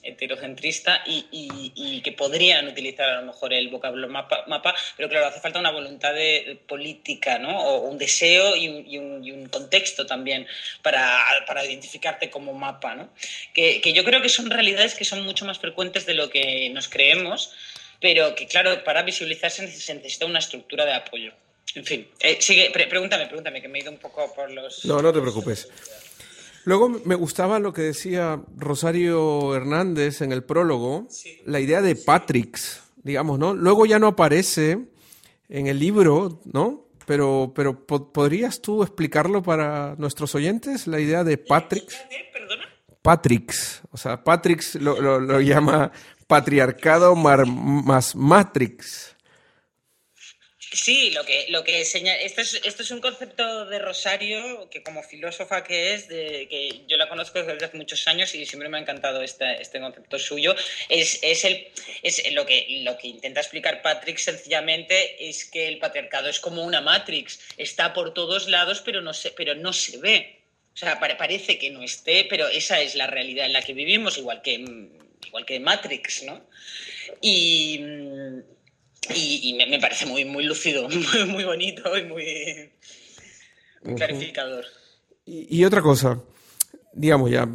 heterocentrista y que podrían utilizar a lo mejor el vocablo mapa, pero claro, hace falta una voluntad de política, ¿no? O un deseo y un contexto también para identificarte como mapa, ¿no? Que yo creo que son realidades que son mucho más frecuentes de lo que nos creemos, pero que claro, para visibilizarse se necesita una estructura de apoyo. En fin, sigue, pregúntame, que me he ido un poco por los... No, no te preocupes. Luego me gustaba lo que decía Rosario Hernández en el prólogo, sí, la idea de Patrix, digamos, ¿no? Luego ya no aparece en el libro, ¿no? Pero ¿podrías tú explicarlo para nuestros oyentes, la idea de Patrix? ¿Perdona? Patrix, o sea, Patrix lo llama patriarcado más Matrix. Sí, lo que señala, esto es un concepto de Rosario que como filósofa que yo la conozco desde hace muchos años y siempre me ha encantado este concepto suyo. Es lo que intenta explicar Patrick sencillamente es que el patriarcado es como una Matrix, está por todos lados pero no se ve. O sea, parece que no esté, pero esa es la realidad en la que vivimos, igual que Matrix, ¿no? Y me parece muy, muy lúcido, muy, muy bonito y muy clarificador. Y otra cosa, digamos ya,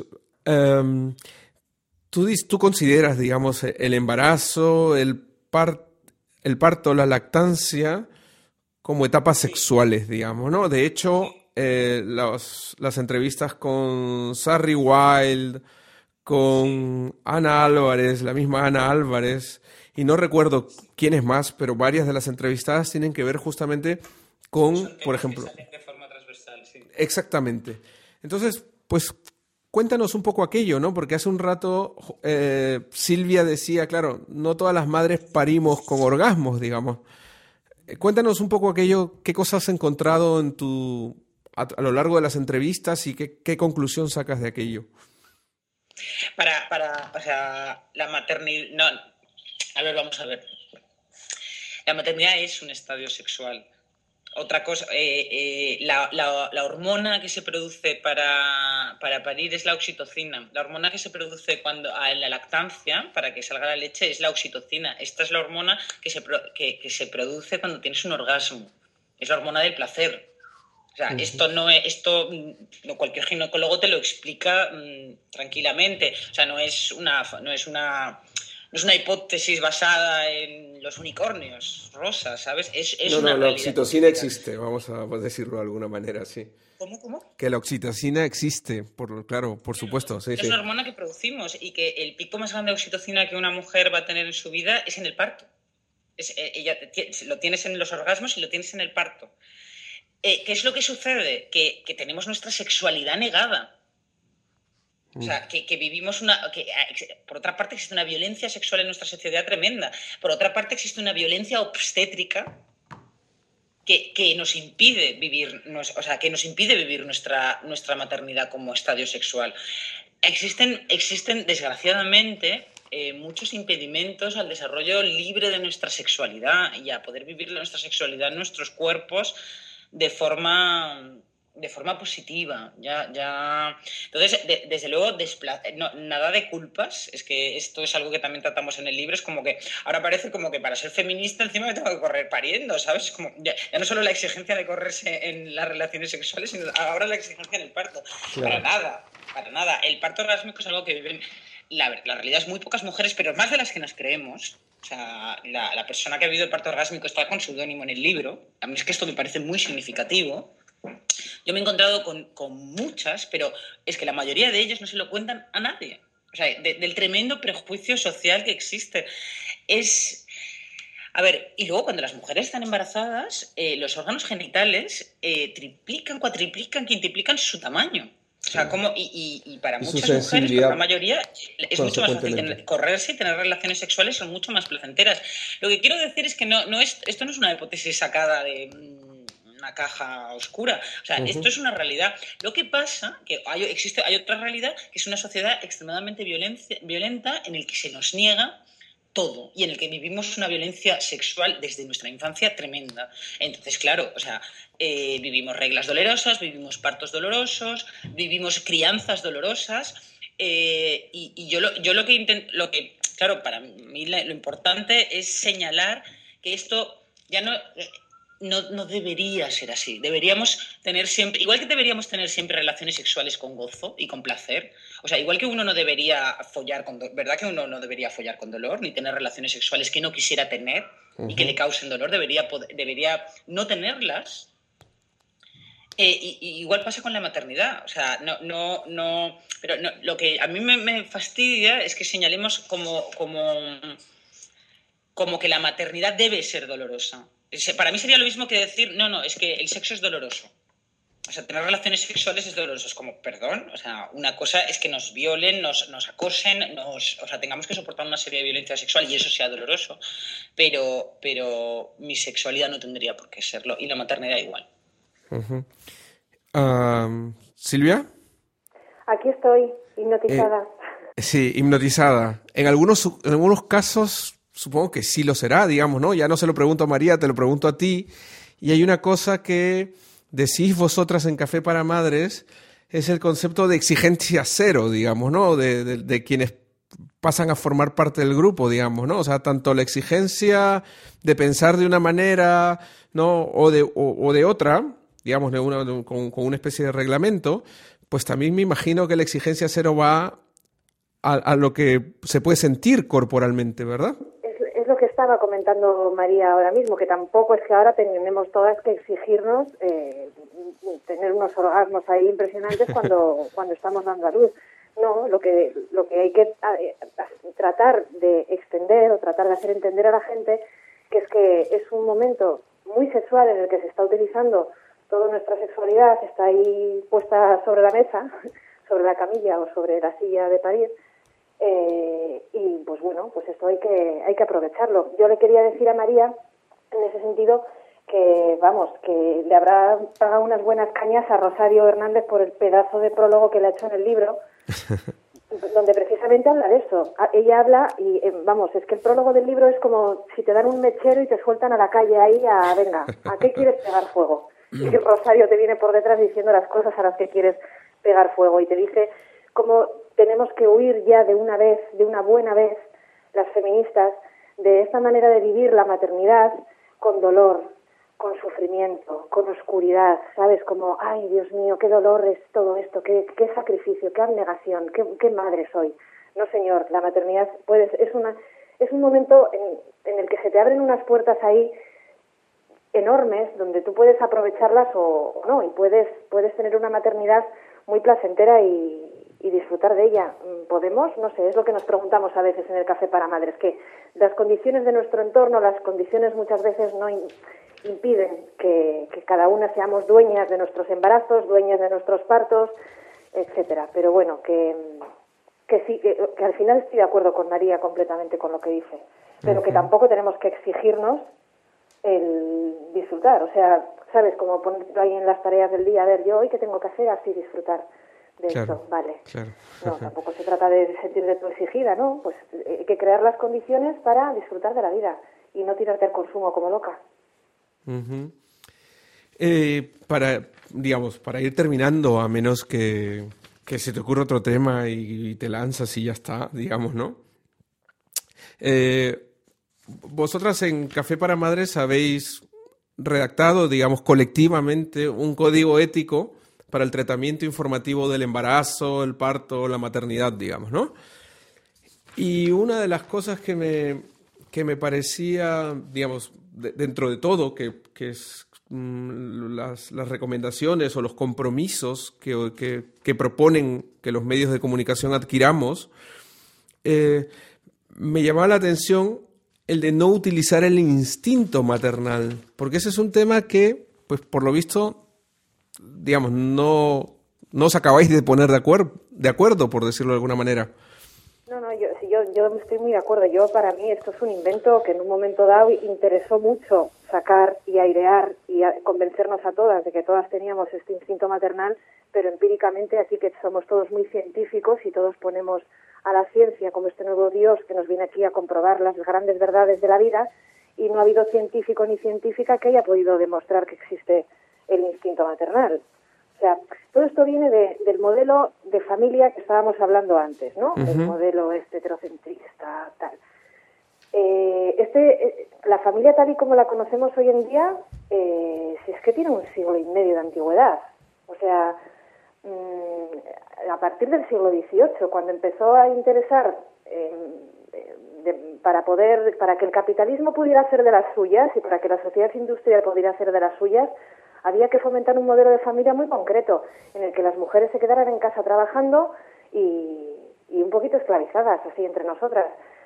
tú consideras, digamos, el embarazo, el parto, la lactancia como etapas sexuales, digamos, ¿no? De hecho, las entrevistas con Sarri Wild, con Ana Álvarez, la misma Ana Álvarez, y no recuerdo quién es más, pero varias de las entrevistadas tienen que ver justamente con, por ejemplo... De forma transversal, sí. Exactamente. Entonces, pues cuéntanos un poco aquello, ¿no? Porque hace un rato Silvia decía, claro, no todas las madres parimos con orgasmos, digamos. Cuéntanos un poco aquello, qué cosas has encontrado a lo largo de las entrevistas y qué conclusión sacas de aquello. O sea, la maternidad... No. A ver, vamos a ver. La maternidad es un estadio sexual. Otra cosa, la hormona que se produce para parir es la oxitocina. La hormona que se produce en la lactancia, para que salga la leche, es la oxitocina. Esta es la hormona que se produce cuando tienes un orgasmo. Es la hormona del placer. O sea, esto cualquier ginecólogo te lo explica tranquilamente. O sea, no es una hipótesis basada en los unicornios rosas, ¿sabes? La oxitocina existe, vamos a decirlo de alguna manera, sí. ¿Cómo? Que la oxitocina existe, por supuesto. Sí, es una hormona que producimos y que el pico más grande de oxitocina que una mujer va a tener en su vida es en el parto. Lo tienes en los orgasmos y lo tienes en el parto. ¿Qué es lo que sucede? Que tenemos nuestra sexualidad negada. O sea, que vivimos por otra parte existe una violencia sexual en nuestra sociedad tremenda. Por otra parte existe una violencia obstétrica que nos impide vivir, nuestra maternidad como estadio sexual. Existen desgraciadamente muchos impedimentos al desarrollo libre de nuestra sexualidad y a poder vivir nuestra sexualidad en nuestros cuerpos de forma positiva. Entonces, desde luego, nada de culpas. Es que esto es algo que también tratamos en el libro. Es como que ahora parece como que para ser feminista encima me tengo que correr pariendo, ¿sabes? Es como ya no solo la exigencia de correrse en las relaciones sexuales, sino ahora la exigencia en el parto. Claro. Para nada. El parto orgásmico es algo que viven... La realidad es muy pocas mujeres, pero más de las que nos creemos. O sea, la persona que ha vivido el parto orgásmico está con seudónimo en el libro. A mí es que esto me parece muy significativo. Yo me he encontrado con muchas, pero es que la mayoría de ellas no se lo cuentan a nadie. O sea, del tremendo prejuicio social que existe. A ver, y luego cuando las mujeres están embarazadas, los órganos genitales triplican, cuatriplican, quintuplican su tamaño. O sea, y para muchas mujeres, para la mayoría, es mucho más fácil correrse y tener relaciones sexuales, son mucho más placenteras. Lo que quiero decir es que esto no es una hipótesis sacada de una caja oscura. O sea, esto es una realidad. Lo que pasa que hay otra realidad, que es una sociedad extremadamente violenta en el que se nos niega todo y en el que vivimos una violencia sexual desde nuestra infancia tremenda. Entonces, claro, o sea, vivimos reglas dolorosas, vivimos partos dolorosos, vivimos crianzas dolorosas. y yo lo que claro, para mí lo importante es señalar que esto ya no debería ser así. Deberíamos tener siempre, igual que deberíamos tener siempre relaciones sexuales con gozo y con placer, o sea, igual que uno no debería follar ¿verdad que uno no debería follar con dolor, ni tener relaciones sexuales que no quisiera tener y que le causen dolor, debería no tenerlas. Y igual pasa con la maternidad, o sea, pero lo que a mí me fastidia es que señalemos como que la maternidad debe ser dolorosa. Para mí sería lo mismo que decir, no, es que el sexo es doloroso. O sea, tener relaciones sexuales es doloroso. Es como, perdón, o sea, una cosa es que nos violen, nos acosen, o sea, tengamos que soportar una serie de violencia sexual y eso sea doloroso, pero mi sexualidad no tendría por qué serlo y la maternidad igual. ¿Silvia? Aquí estoy, hipnotizada. Sí, hipnotizada. En algunos casos supongo que sí lo será, digamos, ¿no? Ya no se lo pregunto a María, te lo pregunto a ti. Y hay una cosa que decís vosotras en Café para Madres, es el concepto de exigencia cero, digamos, ¿no? De quienes pasan a formar parte del grupo, digamos, ¿no? O sea, tanto la exigencia de pensar de una manera, ¿no? O de otra, digamos, con una especie de reglamento, pues también me imagino que la exigencia cero va a lo que se puede sentir corporalmente, ¿verdad? Es lo que estaba comentando María ahora mismo, que tampoco es que ahora tenemos todas que exigirnos tener unos orgasmos ahí impresionantes cuando estamos dando a luz. No, lo que hay que tratar de extender o tratar de hacer entender a la gente que es un momento muy sexual en el que se está utilizando toda nuestra sexualidad, está ahí puesta sobre la mesa, sobre la camilla o sobre la silla de parir. Y pues bueno, pues esto hay que aprovecharlo. Yo le quería decir a María, en ese sentido, que le habrá pagado unas buenas cañas a Rosario Hernández por el pedazo de prólogo que le ha hecho en el libro, donde precisamente habla de eso. Ella habla y, es que el prólogo del libro es como si te dan un mechero y te sueltan a la calle ahí venga, ¿a qué quieres pegar fuego? Y Rosario te viene por detrás diciendo las cosas a las que quieres pegar fuego y te dice cómo tenemos que huir ya de una buena vez, las feministas, de esta manera de vivir la maternidad con dolor, con sufrimiento, con oscuridad, ¿sabes? Como, ay, Dios mío, qué dolor es todo esto, qué sacrificio, qué abnegación, qué madre soy. No, señor, la maternidad es un momento en el que se te abren unas puertas ahí enormes, donde tú puedes aprovecharlas o no, y puedes tener una maternidad muy placentera y disfrutar de ella. ¿Podemos? No sé, es lo que nos preguntamos a veces en el Café para Madres, que las condiciones de nuestro entorno, las condiciones muchas veces no impiden que cada una seamos dueñas de nuestros embarazos, dueñas de nuestros partos, etcétera. Pero bueno, que sí, que al final estoy de acuerdo con María completamente con lo que dice, pero que tampoco tenemos que exigirnos el disfrutar, o sea, ¿sabes? Como ponerlo ahí en las tareas del día, a ver, yo hoy qué tengo que hacer, así disfrutar de esto, vale. Claro. No, tampoco se trata de sentirte tú exigida, ¿no? Pues hay que crear las condiciones para disfrutar de la vida y no tirarte al consumo como loca. Uh-huh. Para ir terminando, a menos que se te ocurra otro tema y te lanzas y ya está, digamos, ¿no? Vosotras en Café para Madres habéis redactado, digamos, colectivamente un código ético para el tratamiento informativo del embarazo, el parto, la maternidad, digamos, ¿no? Y una de las cosas que me parecía, digamos, dentro de todo, que es las recomendaciones o los compromisos que proponen que los medios de comunicación adquiramos, me llamaba la atención el de no utilizar el instinto maternal, porque ese es un tema que, pues por lo visto, digamos, no os acabáis de poner de acuerdo, por decirlo de alguna manera. No, yo estoy muy de acuerdo. Para mí esto es un invento que en un momento dado interesó mucho sacar y airear y convencernos a todas de que todas teníamos este instinto maternal, pero empíricamente aquí que somos todos muy científicos y todos ponemos a la ciencia como este nuevo Dios que nos viene aquí a comprobar las grandes verdades de la vida, y no ha habido científico ni científica que haya podido demostrar que existe el instinto maternal. O sea, todo esto viene del modelo de familia que estábamos hablando antes, ¿no? El modelo heterocentrista, tal. La familia tal y como la conocemos hoy en día, si es que tiene un siglo y medio de antigüedad. O sea, a partir del siglo XVIII, cuando empezó a interesar para que el capitalismo pudiera hacer de las suyas y para que la sociedad industrial pudiera hacer de las suyas, había que fomentar un modelo de familia muy concreto, en el que las mujeres se quedaran en casa trabajando y un poquito esclavizadas, así, entre nosotras.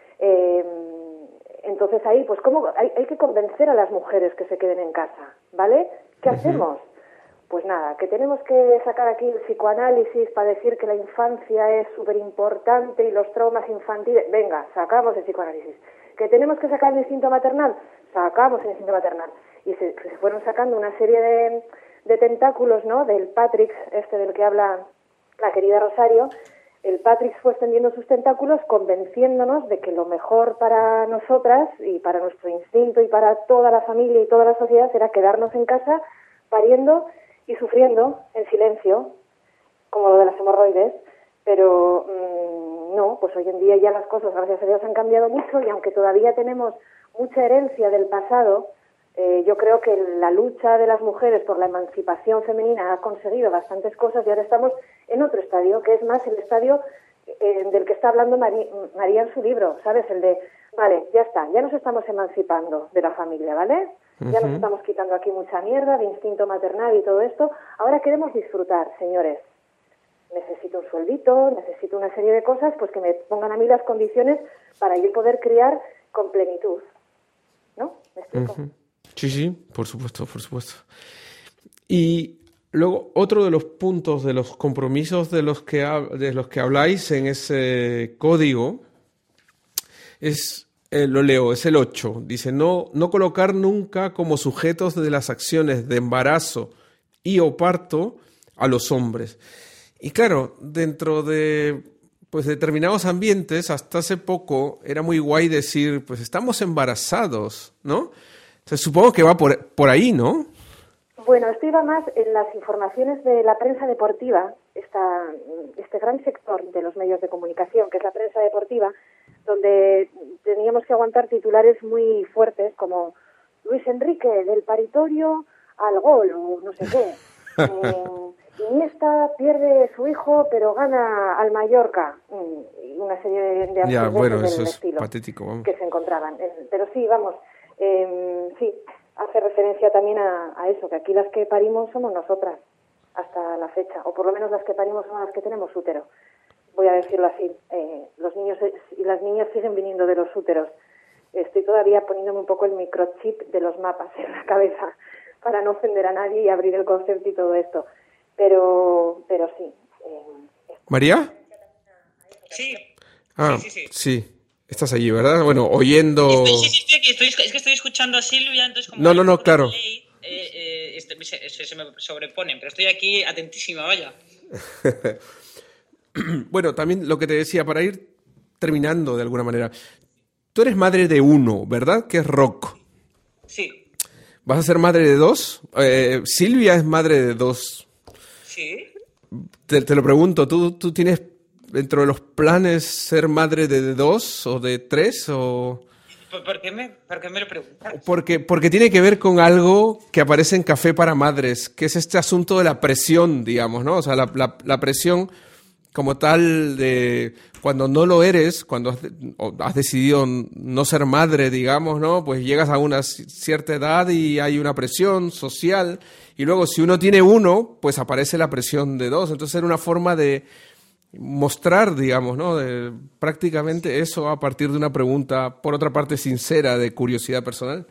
Entonces ahí, pues ¿cómo? Hay que convencer a las mujeres que se queden en casa, ¿vale? ¿Qué hacemos? Pues nada, que tenemos que sacar aquí el psicoanálisis para decir que la infancia es súper importante y los traumas infantiles. Venga, sacamos el psicoanálisis. Que tenemos que sacar el instinto maternal, sacamos el instinto maternal. Y se fueron sacando una serie de tentáculos, ¿no? Del Patrix, del que habla la querida Rosario. El Patrix fue extendiendo sus tentáculos convenciéndonos de que lo mejor para nosotras y para nuestro instinto y para toda la familia y toda la sociedad era quedarnos en casa pariendo y sufriendo en silencio, como lo de las hemorroides, pero no, pues hoy en día ya las cosas, gracias a Dios, han cambiado mucho y aunque todavía tenemos mucha herencia del pasado, yo creo que la lucha de las mujeres por la emancipación femenina ha conseguido bastantes cosas y ahora estamos en otro estadio, que es más el estadio del que está hablando María en su libro, ¿sabes? El de, vale, ya está, ya nos estamos emancipando de la familia, ¿vale? Ya nos estamos quitando aquí mucha mierda de instinto maternal y todo esto. Ahora queremos disfrutar, señores. Necesito un sueldito, necesito una serie de cosas, pues que me pongan a mí las condiciones para yo poder criar con plenitud. ¿No? ¿Me explico? Sí, por supuesto, por supuesto. Y luego, otro de los puntos de los compromisos de los que habláis en ese código es, lo leo, es el 8. Dice, no colocar nunca como sujetos de las acciones de embarazo y o parto a los hombres. Y claro, dentro de determinados ambientes, hasta hace poco, era muy guay decir, pues estamos embarazados, ¿no? Entonces, supongo que va por ahí, ¿no? Bueno, esto iba más en las informaciones de la prensa deportiva, este gran sector de los medios de comunicación, que es la prensa deportiva, donde teníamos que aguantar titulares muy fuertes como Luis Enrique, del paritorio al gol, o no sé qué. Iniesta pierde su hijo, pero gana al Mallorca. Y una serie de ya, bueno, del eso es estilo patético, vamos. Que se encontraban. Pero sí, vamos, sí, hace referencia también a eso, que aquí las que parimos somos nosotras, hasta la fecha, o por lo menos las que parimos son las que tenemos útero. Voy a decirlo así, los niños y las niñas siguen viniendo de los úteros. Estoy todavía poniéndome un poco el microchip de los mapas en la cabeza para no ofender a nadie y abrir el concepto y todo esto. Pero sí. ¿María? Sí. Ah, sí. Sí. Estás allí, ¿verdad? Bueno, oyendo... Sí, es que estoy escuchando a Silvia, entonces como... No, claro. Se me sobreponen, pero estoy aquí atentísima, vaya. Bueno, también lo que te decía, para ir terminando de alguna manera. Tú eres madre de uno, ¿verdad? Que es Rock. Sí. ¿Vas a ser madre de dos? Silvia es madre de dos. Sí. Te lo pregunto, ¿tú tienes dentro de los planes ser madre de dos o de tres? O... ¿Por qué me lo preguntas? Porque tiene que ver con algo que aparece en Café para Madres, que es este asunto de la presión, digamos, ¿no? O sea, la presión como tal de cuando no lo eres, cuando has decidido no ser madre, digamos, ¿no? Pues llegas a una cierta edad y hay una presión social y luego si uno tiene uno, pues aparece la presión de dos. Entonces era una forma de mostrar, digamos, ¿no? Prácticamente eso a partir de una pregunta, por otra parte, sincera, de curiosidad personal.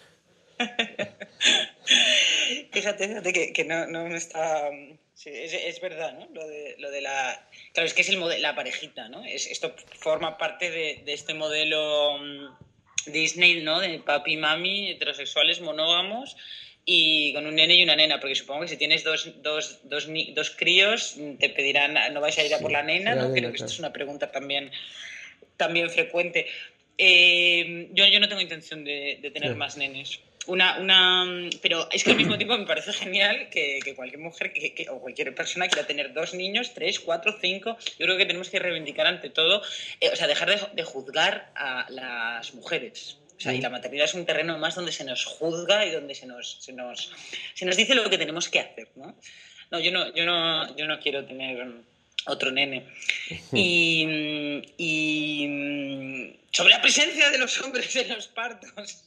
Fíjate que no me está... Sí, es verdad, ¿no? Lo de la... Claro, es que es la parejita, ¿no? Esto forma parte de este modelo Disney, ¿no? De papi y mami, heterosexuales, monógamos, y con un nene y una nena, porque supongo que si tienes dos críos, te pedirán, no vais a ir a por la nena, ¿no? Creo que esto es una pregunta también frecuente. Yo no tengo intención de tener más nenes. pero es que al mismo tiempo me parece genial que cualquier mujer o cualquier persona quiera tener 2 niños, 3, 4, 5. Yo creo que tenemos que reivindicar ante todo, o sea, dejar de juzgar a las mujeres. O sea, y la maternidad es un terreno más donde se nos juzga y donde se nos dice lo que tenemos que hacer, ¿no? No, yo no quiero tener otro nene. Y sobre la presencia de los hombres en los partos.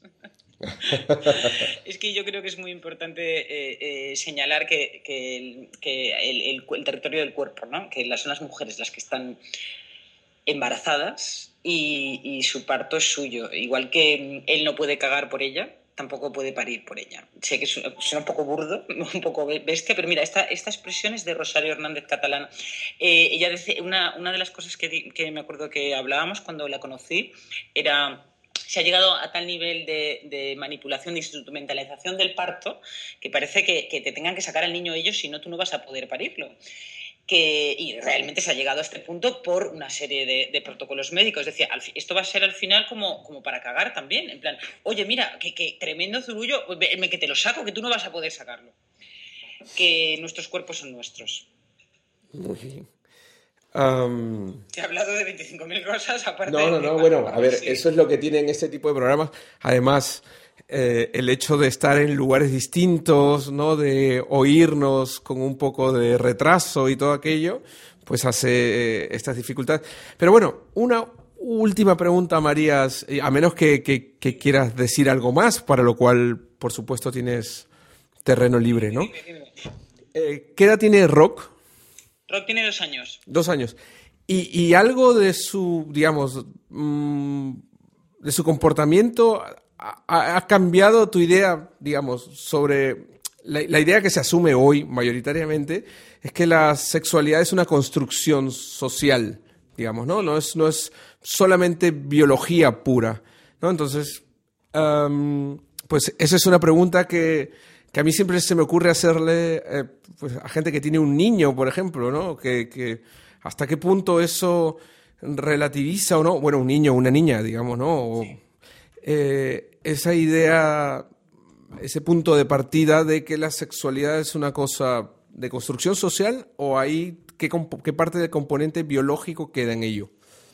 Es que yo creo que es muy importante señalar que el territorio del cuerpo, ¿no? Que son las mujeres las que están embarazadas y su parto es suyo. Igual que él no puede cagar por ella, tampoco puede parir por ella. Sé que suena un poco burdo, un poco bestia, pero mira, esta expresión es de Rosario Hernández Catalán. Ella decía, una de las cosas que me acuerdo que hablábamos cuando la conocí era: se ha llegado a tal nivel de manipulación, de instrumentalización del parto, que parece que te tengan que sacar al niño ellos, si no, tú no vas a poder parirlo. Y realmente se ha llegado a este punto por una serie de protocolos médicos. Es decir, esto va a ser al final como para cagar también. En plan, oye, mira, que tremendo zurullo, que te lo saco, que tú no vas a poder sacarlo. Que nuestros cuerpos son nuestros. Muy bien. Te he hablado de 25.000 cosas, aparte No, bueno, a ver, eso es lo que tienen este tipo de programas. Además, el hecho de estar en lugares distintos, ¿no? De oírnos con un poco de retraso y todo aquello, pues hace estas dificultades. Pero bueno, una última pregunta, Marías, a menos que quieras decir algo más, para lo cual, por supuesto, tienes terreno libre, ¿no? Dime. ¿Qué edad tiene Rock? Rock tiene 2 años. 2 años. Y algo de su, digamos, de su comportamiento ha cambiado tu idea, digamos, sobre la idea que se asume hoy mayoritariamente, es que la sexualidad es una construcción social, digamos, ¿no? No es solamente biología pura, ¿no? Entonces, pues esa es una pregunta que a mí siempre se me ocurre hacerle pues a gente que tiene un niño, por ejemplo, ¿no? Que hasta qué punto eso relativiza o no, bueno, un niño o una niña, digamos, ¿no? O, esa idea, ese punto de partida de que la sexualidad es una cosa de construcción social, o ahí qué parte del componente biológico queda en ello.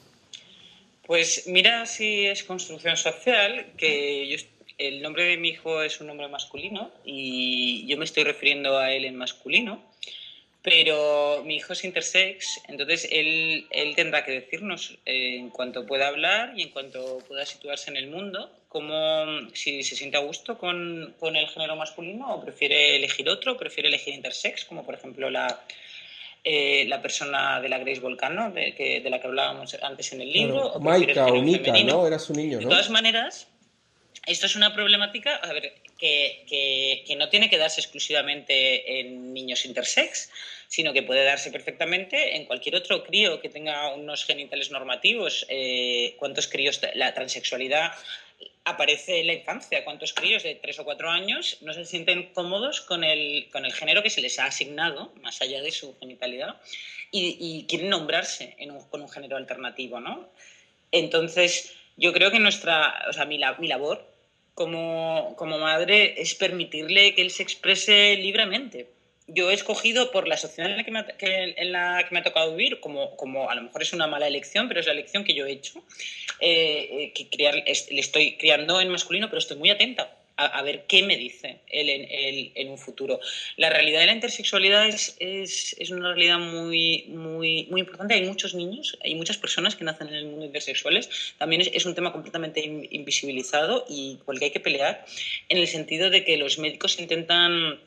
Pues mira, si es construcción social, el nombre de mi hijo es un nombre masculino y yo me estoy refiriendo a él en masculino, pero mi hijo es intersex, entonces él tendrá que decirnos en cuanto pueda hablar y en cuanto pueda situarse en el mundo, si se siente a gusto con el género masculino o prefiere elegir otro, prefiere elegir intersex, como por ejemplo la persona de la Grace Volcano, de la que hablábamos antes en el libro. Claro, O Maika o Mika, ¿no? Era su niño, ¿no? De todas maneras, esto es una problemática, a ver, que no tiene que darse exclusivamente en niños intersex, sino que puede darse perfectamente en cualquier otro crío que tenga unos genitales normativos. ¿Cuántos críos? La transexualidad aparece en la infancia. ¿Cuántos críos de 3 o 4 años no se sienten cómodos con el género que se les ha asignado, más allá de su genitalidad, y quieren nombrarse con un género alternativo, ¿no? Entonces, yo creo que mi labor como madre es permitirle que él se exprese libremente. Yo he escogido, por la sociedad en la que me ha tocado vivir, como a lo mejor es una mala elección, pero es la elección que yo he hecho, le estoy criando en masculino, pero estoy muy atenta a ver qué me dice él en un futuro. La realidad de la intersexualidad es una realidad muy, muy, muy importante. Hay muchos niños, hay muchas personas que nacen en el mundo intersexuales. También es un tema completamente invisibilizado y por el que hay que pelear, en el sentido de que los médicos intentan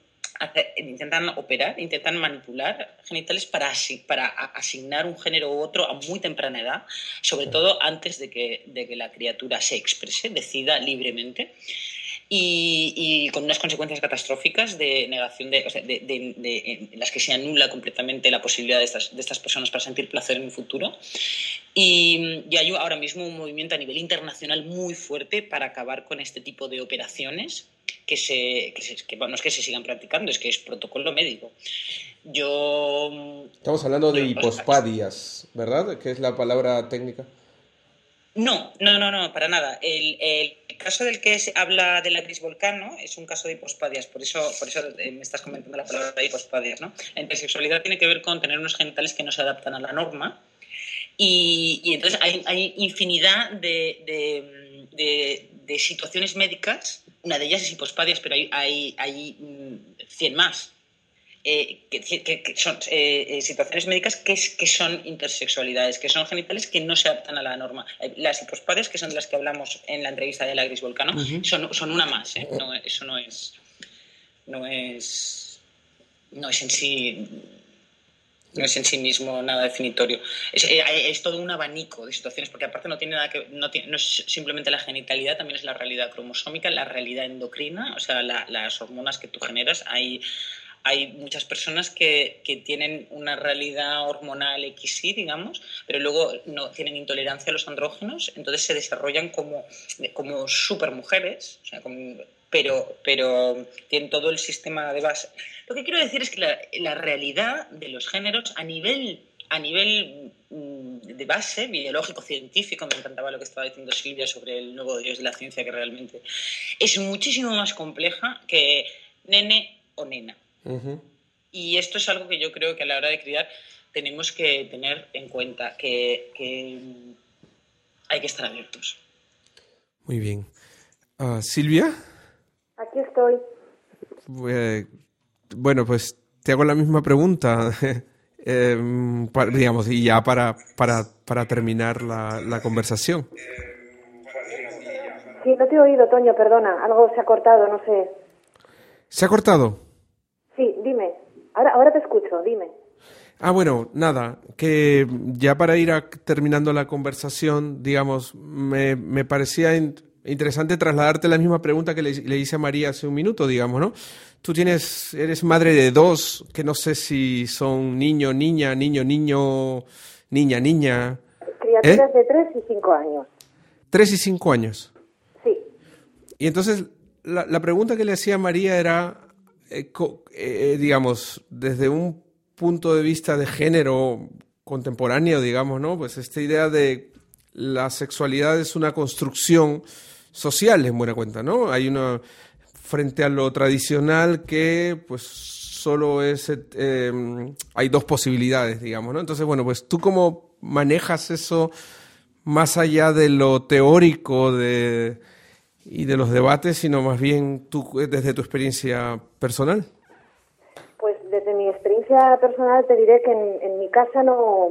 operar, intentan manipular genitales para asignar un género u otro a muy temprana edad, sobre todo antes de que la criatura se exprese, decida libremente. Y con unas consecuencias catastróficas de negación en las que se anula completamente la posibilidad de estas personas para sentir placer en un futuro. Y hay ahora mismo un movimiento a nivel internacional muy fuerte para acabar con este tipo de operaciones que no es que se sigan practicando, es que es protocolo médico. Estamos hablando de hipospadias, ¿verdad? Que es la palabra técnica. No, para nada. El caso del que habla de la Gris Volcano es un caso de hipospadias, por eso me estás comentando la palabra hipospadias, ¿no? La intersexualidad tiene que ver con tener unos genitales que no se adaptan a la norma y entonces hay infinidad de situaciones médicas, una de ellas es hipospadias, pero hay 100 más. Que son situaciones médicas que son intersexualidades, que son genitales que no se adaptan a la norma. Las hipospadias, que son de las que hablamos en la entrevista de la Gris Volcano, son una más. No, eso no es en sí. No es en sí mismo nada definitorio. Es todo un abanico de situaciones, porque aparte no tiene nada que no es simplemente la genitalidad, también es la realidad cromosómica, la realidad endocrina, o sea, las hormonas que tú generas. Hay muchas personas que tienen una realidad hormonal XY, digamos, pero luego no tienen intolerancia a los andrógenos, entonces se desarrollan como supermujeres, o sea, pero tienen todo el sistema de base. Lo que quiero decir es que la realidad de los géneros a nivel de base, biológico, científico, me encantaba lo que estaba diciendo Silvia sobre el nuevo dios de la ciencia, que realmente es muchísimo más compleja que nene o nena. Uh-huh. Y esto es algo que yo creo que a la hora de criar tenemos que tener en cuenta, que hay que estar abiertos. Muy bien. ¿Silvia? Aquí estoy. Bueno, pues te hago la misma pregunta, digamos, y ya para terminar la conversación. Sí, no te he oído, Toño, perdona, algo se ha cortado, no sé. ¿Se ha cortado? Sí, dime. Ahora te escucho, dime. Bueno, nada, que ya para ir terminando la conversación, digamos, me parecía interesante trasladarte la misma pregunta que le hice a María hace un minuto, digamos, ¿no? Tú eres madre de 2, que no sé si son niño, niña, niño, niña, niña. Criaturas de 3 y 5 años. 3 y 5 años. Sí. Y entonces, la pregunta que le hacía a María era, digamos, desde un punto de vista de género contemporáneo, digamos, ¿no? Pues esta idea de la sexualidad es una construcción social, en buena cuenta, ¿no? Hay una, frente a lo tradicional, que pues solo hay 2 posibilidades, digamos, ¿no? Entonces, bueno, pues tú cómo manejas eso más allá de lo teórico y de los debates, sino más bien tú desde tu experiencia personal. Pues desde mi experiencia personal te diré que en mi casa no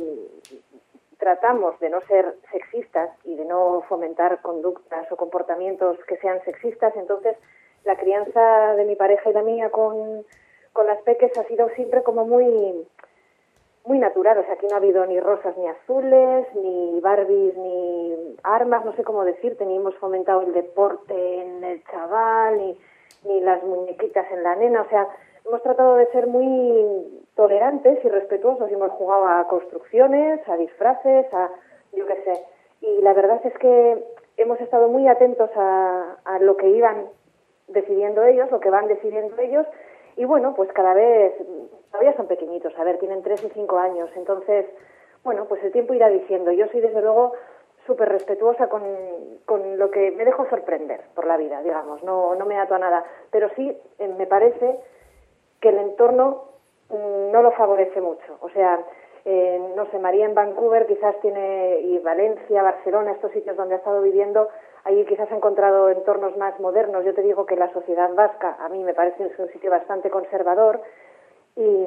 tratamos de no ser sexistas y de no fomentar conductas o comportamientos que sean sexistas. Entonces, la crianza de mi pareja y la mía con las peques ha sido siempre como muy natural. O sea, aquí no ha habido ni rosas ni azules, ni Barbies, ni armas, no sé cómo decirte, ni hemos fomentado el deporte en el chaval, ni las muñequitas en la nena. O sea, hemos tratado de ser muy tolerantes y respetuosos y hemos jugado a construcciones, a disfraces, a yo qué sé. Y la verdad es que hemos estado muy atentos a lo que iban decidiendo ellos, lo que van decidiendo ellos. Y bueno, pues cada vez, todavía son pequeñitos, a ver, tienen 3 y 5 años. Entonces, bueno, pues el tiempo irá diciendo. Yo soy desde luego súper respetuosa con lo que me dejo sorprender por la vida, digamos, no me ato a nada. Pero sí me parece que el entorno no lo favorece mucho. O sea, no sé, María en Vancouver quizás tiene, y Valencia, Barcelona, estos sitios donde ha estado viviendo, allí quizás ha encontrado entornos más modernos. Yo te digo que la sociedad vasca a mí me parece es un sitio bastante conservador y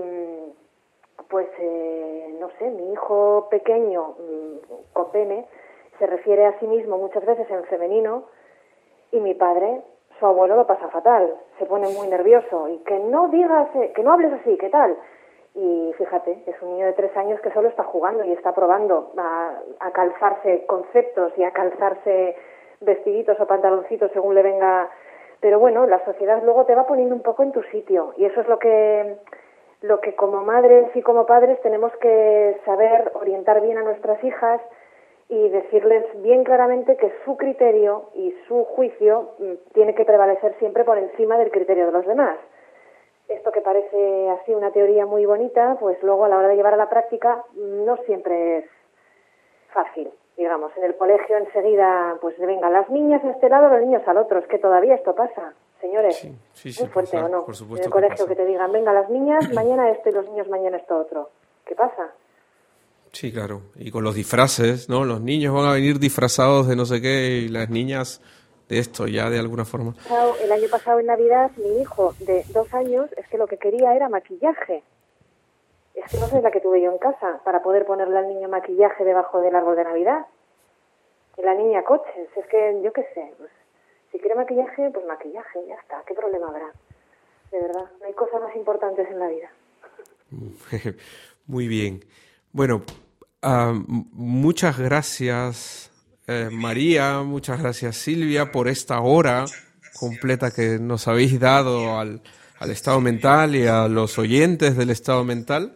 pues no sé, mi hijo pequeño, Copene, se refiere a sí mismo muchas veces en femenino y mi padre, su abuelo, lo pasa fatal, se pone muy nervioso y que no digas, que no hables así, ¿qué tal? Y fíjate, es un niño de 3 años que solo está jugando y está probando a calzarse conceptos y a calzarse vestiditos o pantaloncitos según le venga. Pero bueno, la sociedad luego te va poniendo un poco en tu sitio y eso es lo que como madres y como padres tenemos que saber orientar bien a nuestras hijas y decirles bien claramente que su criterio y su juicio tiene que prevalecer siempre por encima del criterio de los demás. Esto que parece así una teoría muy bonita, pues luego a la hora de llevar a la práctica no siempre es fácil. digamos. En el colegio enseguida, pues venga, las niñas a este lado, los niños al otro. Es que todavía esto pasa, señores. Sí, muy fuerte, pasa, ¿o no? por supuesto en el colegio que te digan, venga, las niñas mañana esto y los niños mañana esto otro. ¿Qué pasa? Sí, claro. Y con los disfraces, ¿no? Los niños van a venir disfrazados de no sé qué y las niñas de esto ya de alguna forma. El año pasado en Navidad mi hijo de 2 años es que lo que quería era maquillaje. Es que no sé la que tuve yo en casa para poder ponerle al niño maquillaje debajo del árbol de Navidad. Y la niña coches. Es que yo qué sé, pues, si quiere maquillaje, pues maquillaje, ya está. ¿Qué problema habrá? De verdad, no hay cosas más importantes en la vida. Muy bien. Bueno, muchas gracias María, muchas gracias Silvia por esta hora completa que nos habéis dado al estado mental y a los oyentes del estado mental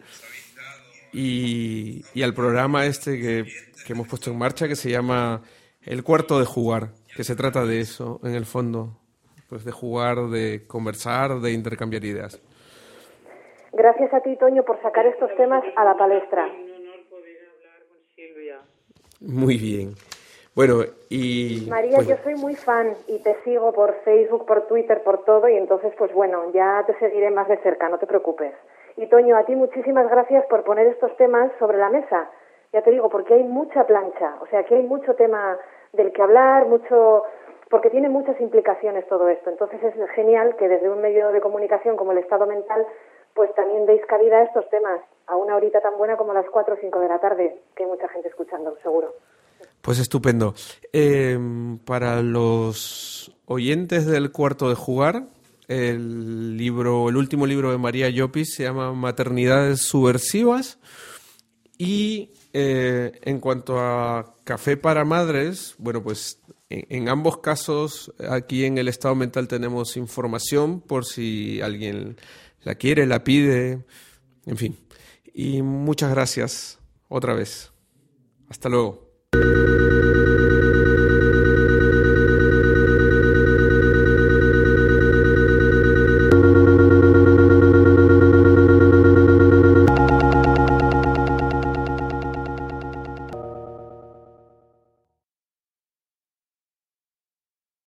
y al programa este que hemos puesto en marcha que se llama El Cuarto de Jugar, que se trata de eso en el fondo, pues de jugar, de conversar, de intercambiar ideas. Gracias a ti, Toño, por sacar estos temas a la palestra. Un honor poder hablar con Silvia. Muy bien. Bueno, y... María, yo soy muy fan y te sigo por Facebook, por Twitter, por todo, y entonces, pues bueno, ya te seguiré más de cerca, no te preocupes. Y Toño, a ti muchísimas gracias por poner estos temas sobre la mesa. Ya te digo, porque hay mucha plancha, o sea, aquí hay mucho tema del que hablar, porque tiene muchas implicaciones todo esto. Entonces es genial que desde un medio de comunicación como el Estado Mental pues también deis cabida a estos temas, a una horita tan buena como las 4 o 5 de la tarde, que hay mucha gente escuchando, seguro. Pues estupendo. Para los oyentes del Cuarto de Jugar, el último libro de María Llopis se llama Maternidades Subversivas. Y en cuanto a Café para Madres, bueno, pues en ambos casos aquí en el Estado Mental tenemos información por si alguien la quiere, la pide, en fin. Y muchas gracias otra vez. Hasta luego.